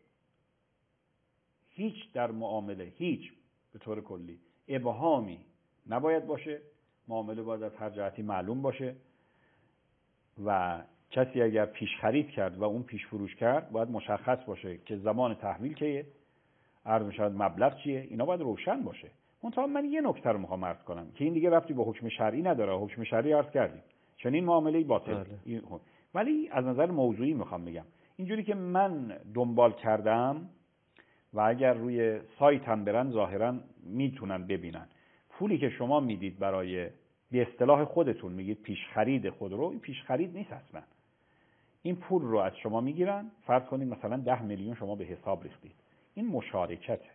هیچ در معامله، هیچ به طور کلی ابهامی نباید باشه. معامله باید از هر جهتی معلوم باشه و کسی اگر پیش خرید کرد و اون پیش فروش کرد باید مشخص باشه که زمان تحویل کیه، عرض می‌شود مبلغ چیه، اینا باید روشن باشه. منتها من یه نکته رو میخوام عرض کنم که این دیگه ربطی به حکم شرعی نداره. حکم شرعی عرض کردیم چنین معامله‌ای باطل. ولی از نظر موضوعی میخوام بگم اینجوری که من دنبال کردم و اگر روی سایت هم برن ظاهرا میتونن ببینن پولی که شما میدید برای به اصطلاح خودتون میگید پیش خرید خودرو، این پیش خرید نیست اصلا. این پول رو از شما میگیرن، فرض کنید مثلا 10 میلیون شما به حساب ریختید، این مشارکته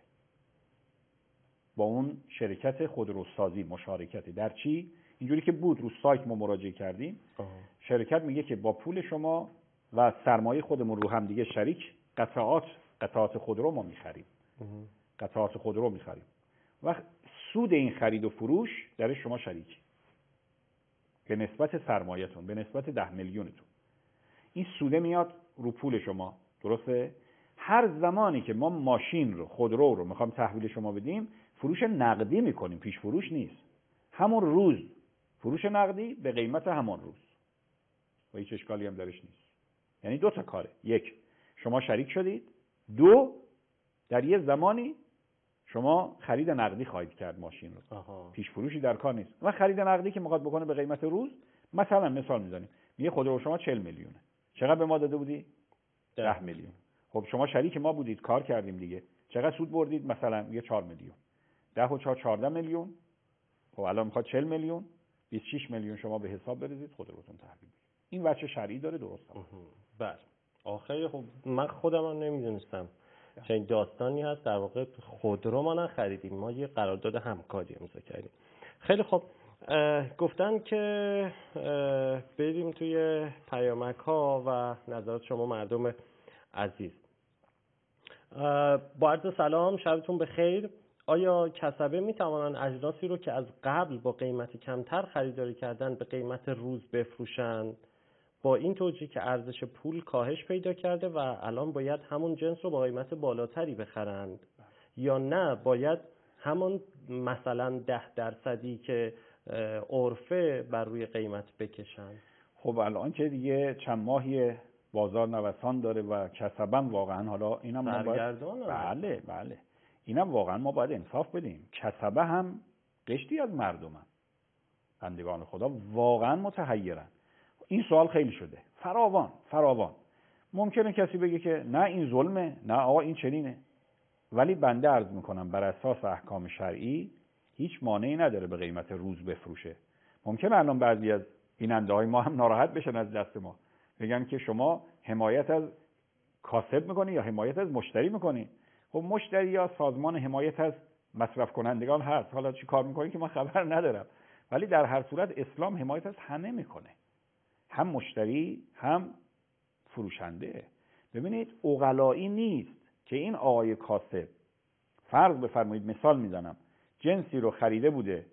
با اون شرکت خودروسازی. مشارکته در چی؟ اینجوری که بود رو سایت ما مراجعه کردیم، شرکت میگه که با پول شما و سرمایه خودمون رو هم دیگه شریک قطعات خودرو ما میخریم. قطعات خودرو میخریم و سود این خرید و فروش در شما شریک به نسبت سرمایه‌تون، به نسبت 10 میلیونتون. این سوده میاد رو پول شما، درسته؟ هر زمانی که ما ماشین رو، خودرو رو میخوام تحویل شما بدیم، فروش نقدی میکنیم، پیش فروش نیست. همون روز فروش نقدی به قیمت همون روز و هیچ اشکالی هم درش نیست. یعنی دو تا کاره: یک، شما شریک شدید; دو، در یه زمانی شما خرید نقدی خواهید کرد ماشین رو. پیش فروشی در کار نیست. و خرید نقدی که میخواد بکنه به قیمت روز، مثلا مثال میزنیم میگه خودرو شما 40 میلیونه، چقدر به ما داده بودی؟ 10 میلیون. خب شما شریک ما بودید، کار کردیم دیگه، چقدر سود بردید؟ مثلا میگه 4 میلیون. 10 و 4 14 میلیون. خب الان میخواد 40 میلیون، 26 میلیون شما به حساب بریزید، خودروتون تحویل. این وجه شرعی داره، درسته؟ بله. آخه خب من خودم هم نمیدونستم چنین داستانی هست. در واقع خودرو ما نخریدیم، ما یه قرارداد همکاری امضا کردیم. خیلی خب، گفتن که بریم توی پیامک ها و نظرات شما مردم عزیز. با عرض سلام، شبتون بخیر. آیا کسبه می توانند اجناسی رو که از قبل با قیمتی کمتر خریداری کردن به قیمت روز بفروشند، با این توجیه که ارزش پول کاهش پیدا کرده و الان باید همون جنس رو با قیمت بالاتری بخرند، یا نه باید همون مثلا 10% که عرفه بر روی قیمت بکشند؟ خب الان که دیگه چند ماهی بازار نوسان داره و کسبم واقعا، حالا اینم ما باید بله اینم واقعا ما باید انصاف بدیم، کسبه هم قشتی از مردمن. بندگان خدا واقعا متحیرن. این سوال خیلی شده، فراوان. ممکنه کسی بگه که نه این ظلمه، نه آقا این چنینه، ولی بنده عرض میکنم بر اساس احکام شرعی هیچ مانعی نداره به قیمت روز بفروشه. ممکنه الان بعضی از بیننده‌های ما هم ناراحت بشن از دست ما، بگن که شما حمایت از کاسب میکنی یا حمایت از مشتری میکنی. خب مشتری یا سازمان حمایت از مصرف کنندگان هست، حالا چی کار میکنی که من خبر ندارم، ولی در هر صورت اسلام حمایت از همه میکنه، هم مشتری هم فروشنده. ببینید عقلایی نیست که این آقای کاسب فرض بفرمایید، مثال میزنم، جنسی رو خریده بوده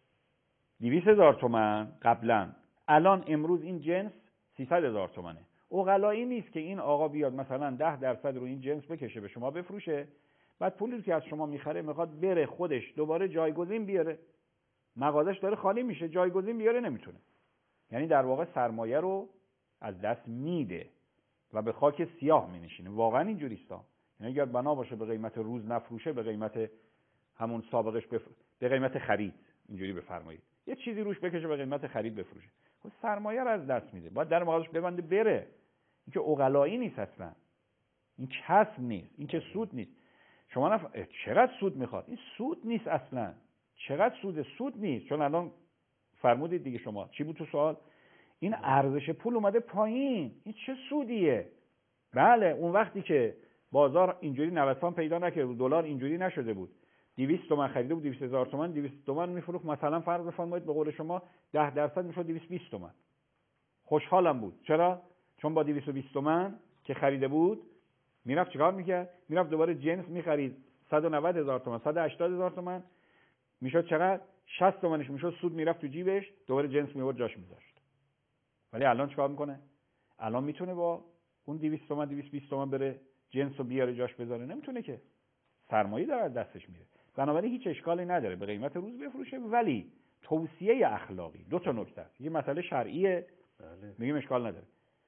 200,000 تومان قبلا، الان امروز این جنس 300,000 تومانه. عقلایی نیست که این آقا بیاد مثلا 10% رو این جنس بکشه به شما بفروشه، بعد پولی که از شما میخره میخواد بره خودش دوباره جایگزین بیاره، مغازش داره خالی میشه، جایگزین بیاره نمیتونه. یعنی در واقع سرمایه رو از دست میده و به خاک سیاه مینشینه. واقعا اینجوری است. یعنی اگر بنا باشه به قیمت روز نفروشه، به قیمت همون سابقش به قیمت خرید، اینجوری بفرمایید، یه چیزی روش بکشه به قیمت خرید بفروشه، خب سرمایه رو از دست میده، باید در مغازش ببنده بره. این که عقلایی نیست اصلا، این کسب نیست، این که سود نیست. شما چقدر سود میخواد؟ این سود نیست اصلا. چقدر سود نیست، چون الان فرمودید دیگه، شما چی بود تو سوال؟ این ارزش پول اومده پایین، این چه سودیه؟ بله اون وقتی که بازار اینجوری نوسان پیدا نکرد، دلار اینجوری نشده بود، 200 تومان خریده بود 200,000 تومان، 200 تومان میفروخت، مثلا فرض بفرمایید به قول شما 10% میشد 220 تومان. خوشحالم بود. چرا؟ چون با 220 تومان که خریده بود میرفت چیکار میکرد؟ میرفت دوباره جنس میخرید 190,000 تومان، 180,000 تومان، میشد چقدر؟ 60 تومانش میشد، سود میرفت تو جیبش، دوباره جنس میورد جاش میذاشت. ولی الان چیکار میکنه؟ الان میتونه با اون 200 تومن 220 تومن بره جنس رو بیاره جاش بذاره؟ نمیتونه که، سرمایه داره دستش میره. بنابراین هیچ اشکالی نداره به قیمت روز بفروشه، ولی توصیه اخلاقی دو تا نکته است. یه مسئله شرعیه میگیم اشکال نداره،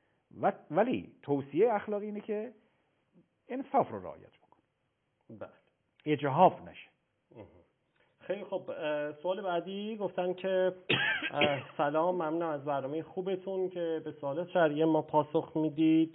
ولی توصیه اخلاقی اینه که انصاف رو رعایت بکنه، بله، اجحاف نشه. خیلی خب. سوال بعدی گفتن که سلام، ممنون از برنامه خوبتون که به سوالات شرعی ما پاسخ میدید.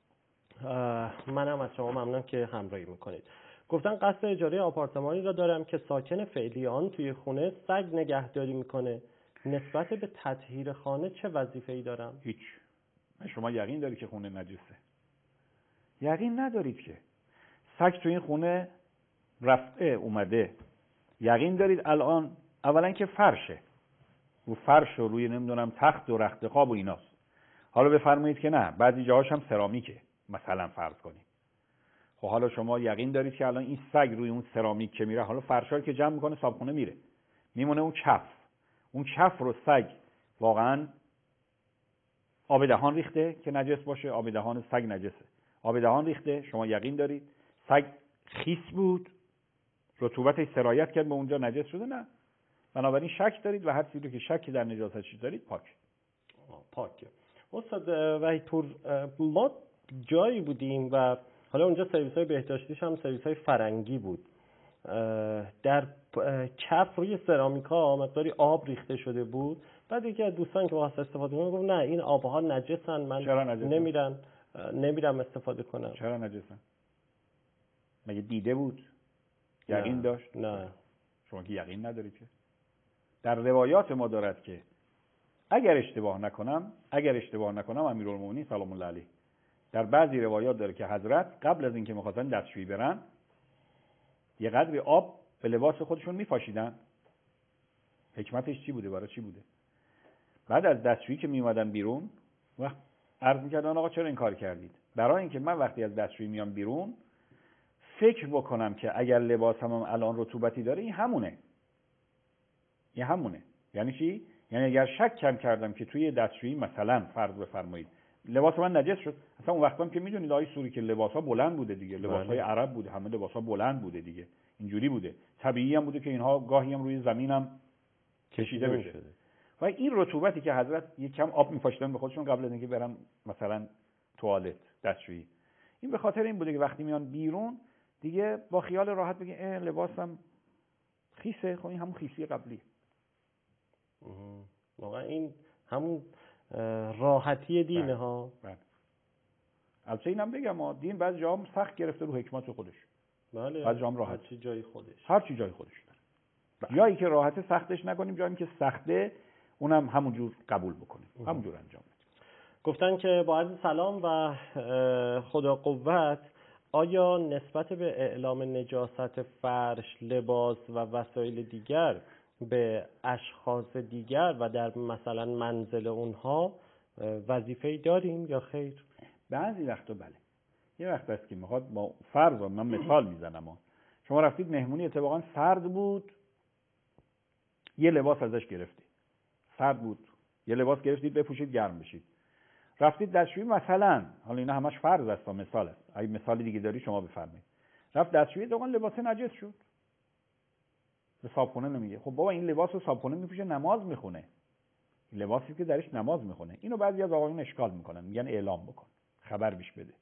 منم از شما ممنونم که همراهی میکنید. گفتن قصد اجاره آپارتمانی را دارم که ساکن فعلی آن توی خونه سگ نگهداری میکنه. نسبت به تطهیر خانه چه وظیفه‌ای دارم؟ هیچ. شما یقین دارید که خونه نجسه؟ یقین ندارید که سگ تو این خونه رفته اومده. یقین دارید الان اولا که فرشه، رو فرش و روی نمیدونم تخت و رخت خواب و ایناست. حالا بفرمایید که نه، بعضی جاهاش هم سرامیکه مثلا فرض کنید. خب حالا شما یقین دارید که الان این سگ روی اون سرامیک که میره، حالا فرشا رو که جمع میکنه صابخونه میره، میمونه اون کف رو سگ واقعا آب دهان ریخته که نجس باشه؟ آب دهان سگ نجسه. آب دهان ریخته، شما یقین دارید سگ خیس بود، رطوبتش سرایت کرد به اونجا، نجس شده؟ نه. بنابراین شک دارید و هر چیزی که شک در نجاستش دارید پاکه. استاد وحیدپور، ما جایی بودیم و حالا اونجا سرویس‌های بهداشتیش هم سرویس‌های فرنگی بود. در کف روی سرامیکا مقداری آب ریخته شده بود. بعد یکی از دوستان که واسه استفاده کنه گفت نه این آبها نجسن، من نمیرم استفاده کنم. چرا نجسن؟ مگه دیده بود؟ یقین داشت؟ نه. شما که یقین ندارید که. در روایات ما دارد که اگر اشتباه نکنم امیرالمومنین سلام الله علیه در بعضی روایات داره که حضرت قبل از اینکه می‌خواستن دستشویی برن یه قدری آب به لباس خودشون می‌پاشیدن. حکمتش چی بوده؟ برای چی بوده؟ بعد از دستشویی که میومدن بیرون وقت عرض می‌کردن آقا چرا این کار کردید؟ برای اینکه من وقتی از دستشویی میام بیرون فکر بکنم که اگر لباسم الان رطوبتی داره این همونه. یعنی چی؟ یعنی اگر شک کردم که توی دستشویی مثلا فرض بفرمایید لباس من نجس شد، اصلا اون وقتا هم که میدونید آقای سوری که لباسا بلند بوده دیگه، لباسای عرب بوده، همه لباسا بلند بوده دیگه، اینجوری بوده، طبیعی هم بوده که اینها گاهی هم روی زمینم کشیده بشه. و این رطوبتی که حضرت یک کم آب میپاشیدن به خودشون قبل از اینکه برن مثلا توالت، دستشویی، این به خاطر این بوده که وقتی میان بیرون دیگه با خیال راحت بگن لباسم خیسه، خب این همون خیسی قبلی. واقعا این همون راحتی دینه ها. البته اینم بگم دین بعضی جاها سخت گرفته رو حکمت خودش. بله. بعضی جاها راحت، هر چی جای خودش داره. جایی که راحته سختش نکنیم، جایی که سخته اونم همونجور قبول بکنیم، همونجور انجام بدیم. گفتن که با عرض سلام و خدا قوت، آیا نسبت به اعلام نجاست فرش، لباس و وسایل دیگر به اشخاص دیگر و در مثلا منزل اونها وظیفه‌ای داریم یا خیر؟ بعضی وقتا بله. یه وقت هست که میخواد با فرض، من مثال میزنم، شما رفتید مهمونی، اتفاقا سرد بود، یه لباس ازش گرفتید، سرد بود یه لباس گرفتید بپوشید گرم بشید، رفتید دستشویی مثلا، حالا اینا همش فرض است و مثال است، اگه مثال دیگه داری شما بفرمایید، رفت دستشویی دوقان لباس نجس شد، به صابخونه نمیگه خب بابا این لباس رو صابخونه میپوشه نماز میخونه، این لباسی که درش نماز میخونه. اینو بعضی از آقایون اشکال میکنن، میگن اعلام بکن، خبر بیش بده.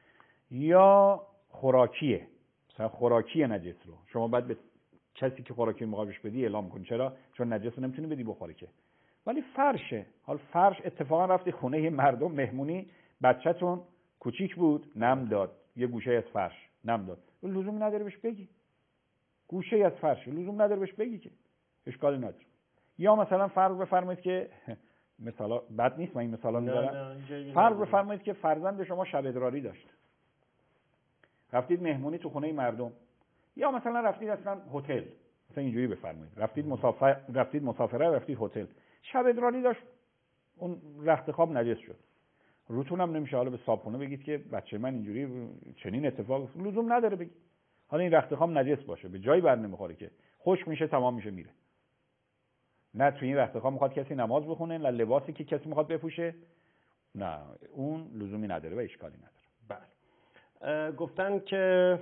یا خوراکیه، مثلا خوراکی نجس رو شما بعد به کسی که خوراکی مقابلش بدی اعلام کن. چرا؟ چون نجس رو نمیتونی بدی بخوره که. ولی فرشه، حال فرش اتفاقا رفتی خونه یه مردم مهمونی، بچه‌تون کوچیک بود نم داد، یه گوشه از فرش نم داد، لزومی نداره بهش بگی، گوشه از فرش لزوم نداره بهش بگی که، اشکالی نداره. یا مثلا فرض بفرمایید که مثلا بد نیست من این مثالا میذارم، فرض بفرمایید که فرزند شما شب ادراری داشت، رفتید مهمونی تو خونه مردم، یا مثلا رفتید اصلا هتل، مثلا اینجوری بفرمایید رفتید مسافره، رفتید هتل، شب ادراری داشت، اون رخت خواب نجس شد، روتون هم نمیشه حالا به صابخونه بگید که بچه من اینجوری چنین اتفاق، لزوم نداره بگید. حالا این رخت خواب نجس باشه به جایی بر نمیخوره که، خشک میشه تمام میشه میره. نه تو این رخت خواب میخواد کسی نماز بخونه، نه لباسی که کسی میخواد بپوشه نه اون لزومی نداره و اشکالی نداره. بله. گفتن که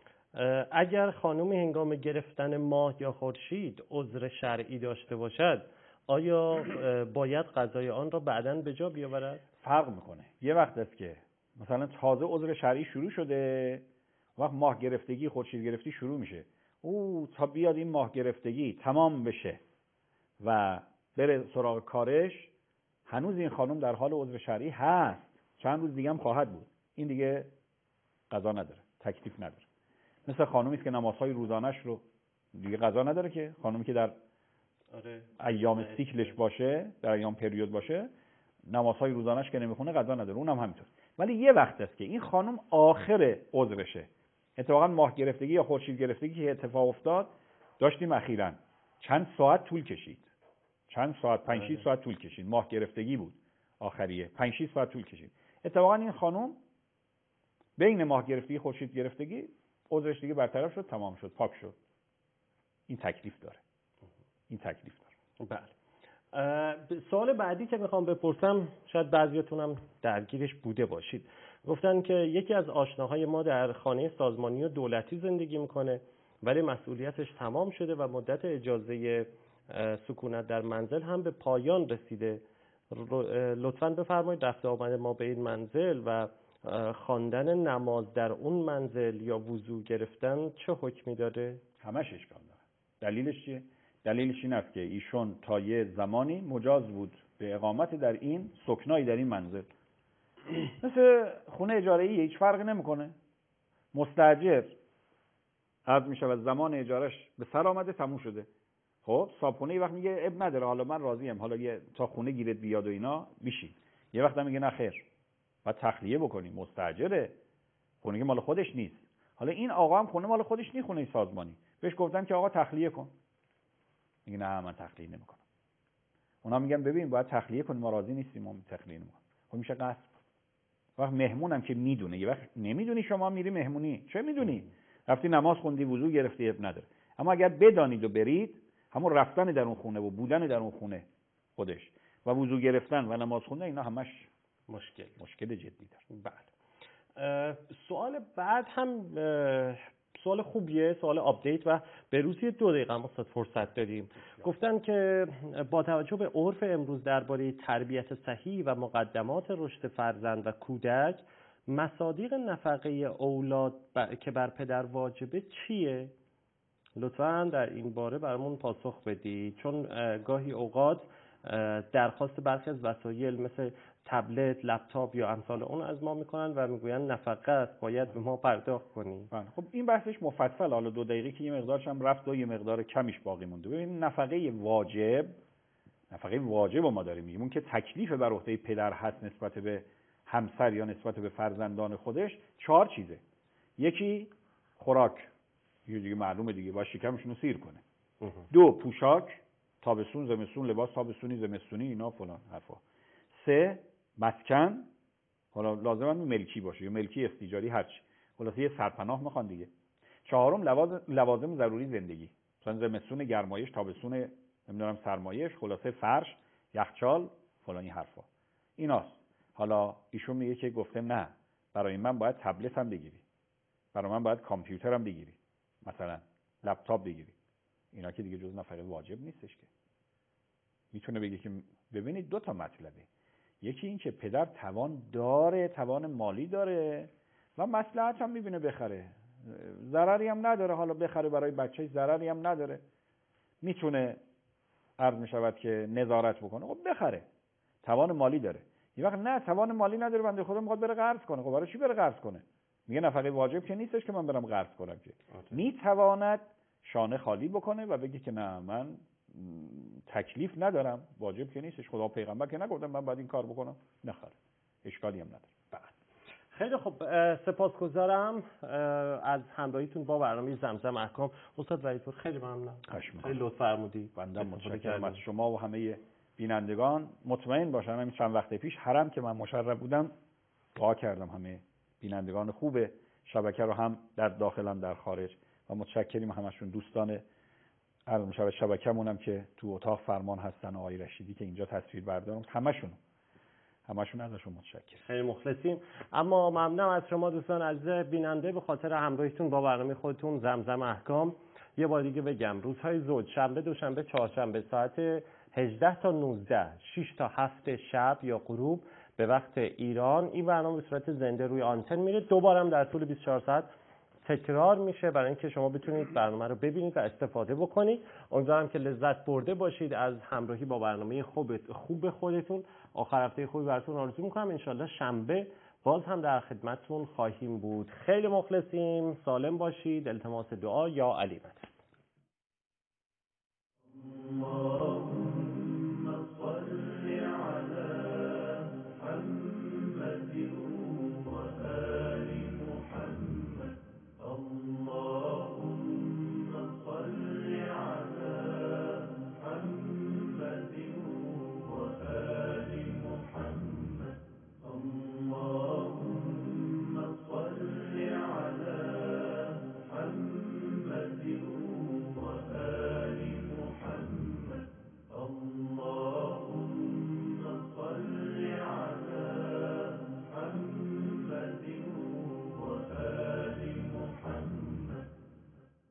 اگر خانم هنگام گرفتن ماه یا خورشید عذر شرعی داشته باشد آیا باید قضای آن را بعداً به جا بیاورد؟ فرق میکنه. یه وقت است که مثلا تازه عذر شرعی شروع شده، وقت ماه گرفتگی خورشید گرفتی شروع میشه، او تا بیاد این ماه گرفتگی تمام بشه و بره سراغ کارش، هنوز این خانم در حال عذر شرعی هست، چند روز دیگه هم خواهد بود، این دیگه قضا نداره، تکلیف نداره. مثل خانومی است که نمازهای روزانش رو دیگه قضا نداره، که خانومی که در ایام سیکلش باشه، در ایام پریود باشه، نمازهای روزانش که نمیخونه قضا نداره، اونم همینطور. ولی یه وقت است که این خانم آخر عذرشه، اتفاقا ماه گرفتگی یا خورشید گرفتگی که اتفاق افتاد داشتیم اخیراً، چند ساعت طول کشید، چند ساعت، 5-6 ساعت طول کشید، ماه گرفتگی بود آخریه، 5-6 ساعت طول کشید. اتفاقا این خانم بین ماه گرفتگی خورشید گرفتگی عذرش دیگه برطرف شد، تمام شد، پاک شد. این تکلیف داره، این تکلیف داره. بله. سوال بعدی که میخوام بپرسم شاید بعضیاتونم درگیرش بوده باشید. گفتن که یکی از آشناهای ما در خانه سازمانی و دولتی زندگی میکنه ولی مسئولیتش تمام شده و مدت اجازه سکونت در منزل هم به پایان رسیده. لطفاً بفرمایید رفت آمد ما به این منزل و خواندن نماز در اون منزل یا وضو گرفتن چه حکمی داره؟ همش اشکال داره. دلیلش چیه؟ دلیلش این است که ایشون تا یه زمانی مجاز بود به اقامت در این سکنایی در این منزل. مثل خونه اجاره‌ای هیچ فرقی نمیکنه. مستاجر عرض میشه و زمان اجارش به سر آمده، تموم شده. خب صاحبخونه یه وقت میگه اب نداره، حالا من راضیم، حالا یه تا خونه گیرت بیاد و اینا میشی. یه وقت میگه نه خیر، باید تخلیه بکنیم، مستاجره، خونه که مال خودش نیست. حالا این آقا هم خونه مال خودش نیست، خونه سازمانی، بهش گفتن که آقا تخلیه کن، میگه نه من تخلیه نمیکنم. اونا میگن ببین باید تخلیه کنیم، ما راضی نیستیم، ما تخلیه نمیکنیم. خب میشه غصب. وقت مهمونم که میدونه، یه وقت نمیدونی، شما میری مهمونی چه میدونی، رفتی نماز خوندی وضو گرفتی اب نداره. اما اگر بدانید و برید، همون رفتن در اون خونه و بودن در اون خونه خودش و وضو گرفتن و نماز خوندن، اینا همش مشکل جدی داره. بله. سوال بعد هم سوال خوبیه، سوال آپدیت و به روزی 2 دقیقه هم استاد فرصت داریم. گفتن که با توجه به عرف امروز درباره تربیت صحیح و مقدمات رشد فرزند و کودک، مصادیق نفقه اولاد که بر پدر واجبه چیه؟ لطفاً در این باره برامون پاسخ بدید، چون گاهی اوقات درخواست برخی از وسایل مثل تبلت، لپتاپ یا امثال اون از ما میکنن و میگوین نفقه است، باید به ما پرداخت کنیم. خب این بحثش مفصل، حالا 2 دقیقه که یه مقدارش هم رفت و یه مقدار کمیش باقی مونده. ببین نفقه واجب ما داریم میگیم، اون که تکلیف بر عهده پدر هست نسبت به همسر یا نسبت به فرزندان خودش، 4 چیزه. یکی خوراک، یه دیگه معلومه دیگه، باید شکمشون رو سیر کنه. 2 پوشاک، تابستون زمستون، لباس تابستونی زمستونی اینا فلان حرفا. 3 مسکن، حالا لازم ملکی باشه یا ملکی استیجاری هرچی، خلاصه یه سرپناه میخوان دیگه. 4 لوازم ضروری زندگی، مثلا زمستون گرمایش، تابستون نمیدونم سرمایش، خلاصه فرش، یخچال، فلانی حرفا. ایناست. حالا ایشون میگه که گفته نه، برای من باید تبلت هم بگیری، برای من باید کامپیوتر هم بگیری، مثلا لپتاپ بگیری. اینا که دیگه جز نفقه واجب نیستش که. میتونه بگه که ببینید 2 تا مطلبه، یکی این که پدر توان داره، توان مالی داره و مصلحت هم میبینه بخره، ضرری هم نداره، حالا بخره برای بچه‌ش ضرری هم نداره، میتونه عرض میشود که نظارت بکنه، خب بخره، توان مالی داره. یه وقت نه توان مالی نداره، بنده خدا میخواد بره قرض کنه، خب برای چی بره قرض کنه؟ میگه نفقه واجب که نیستش که من برم قرض کنم که. میتواند شانه خالی بکنه و بگه که نه من تکلیف ندارم، واجب که نیستش، خدا پیغمبر که نگفتن من باید این کار بکنم، نخره، اشکالی هم نداره. خیلی خوب، سپاسگزارم از همراهیتون با برنامه زمزم احکام. استاد وحیدپور خیلی ممنونم، خیلی لطف فرمودید. بنده متشکرم از شما و همه بینندگان. مطمئن باشن همین چند وقت پیش حرم که من مشرف بودم دعا کردم همه بینندگان خوب شبکه رو، هم در داخل هم در خارج، و متشکریم همشون. دوستان عرض می‌شود شبکه‌مونم که تو اتاق فرمان هستن، آقای رشیدی که اینجا تصویر بردارم، همشون همشون ازشون متشکرم. خیلی مخلصیم. اما ممنونم از شما دوستان عزیز بیننده به خاطر همراهیتون با برنامه خودتون زمزم احکام. یه بار دیگه بگم روزهای زوج، شنبه، دوشنبه، چهارشنبه ساعت 18 تا 19، 6 تا 7 شب یا غروب به وقت ایران این برنامه به صورت زنده روی آنتن میره. دوباره هم در طول 24 ساعت تکرار میشه برای اینکه شما بتونید برنامه رو ببینید و استفاده بکنید. امیدوارم که لذت برده باشید از همراهی با برنامه خوب خودتون. آخر هفته خوبی براتون آرزو میکنم. انشالله شنبه باز هم در خدمتتون خواهیم بود. خیلی مخلصیم. سالم باشید. التماس دعا یا علی مدد.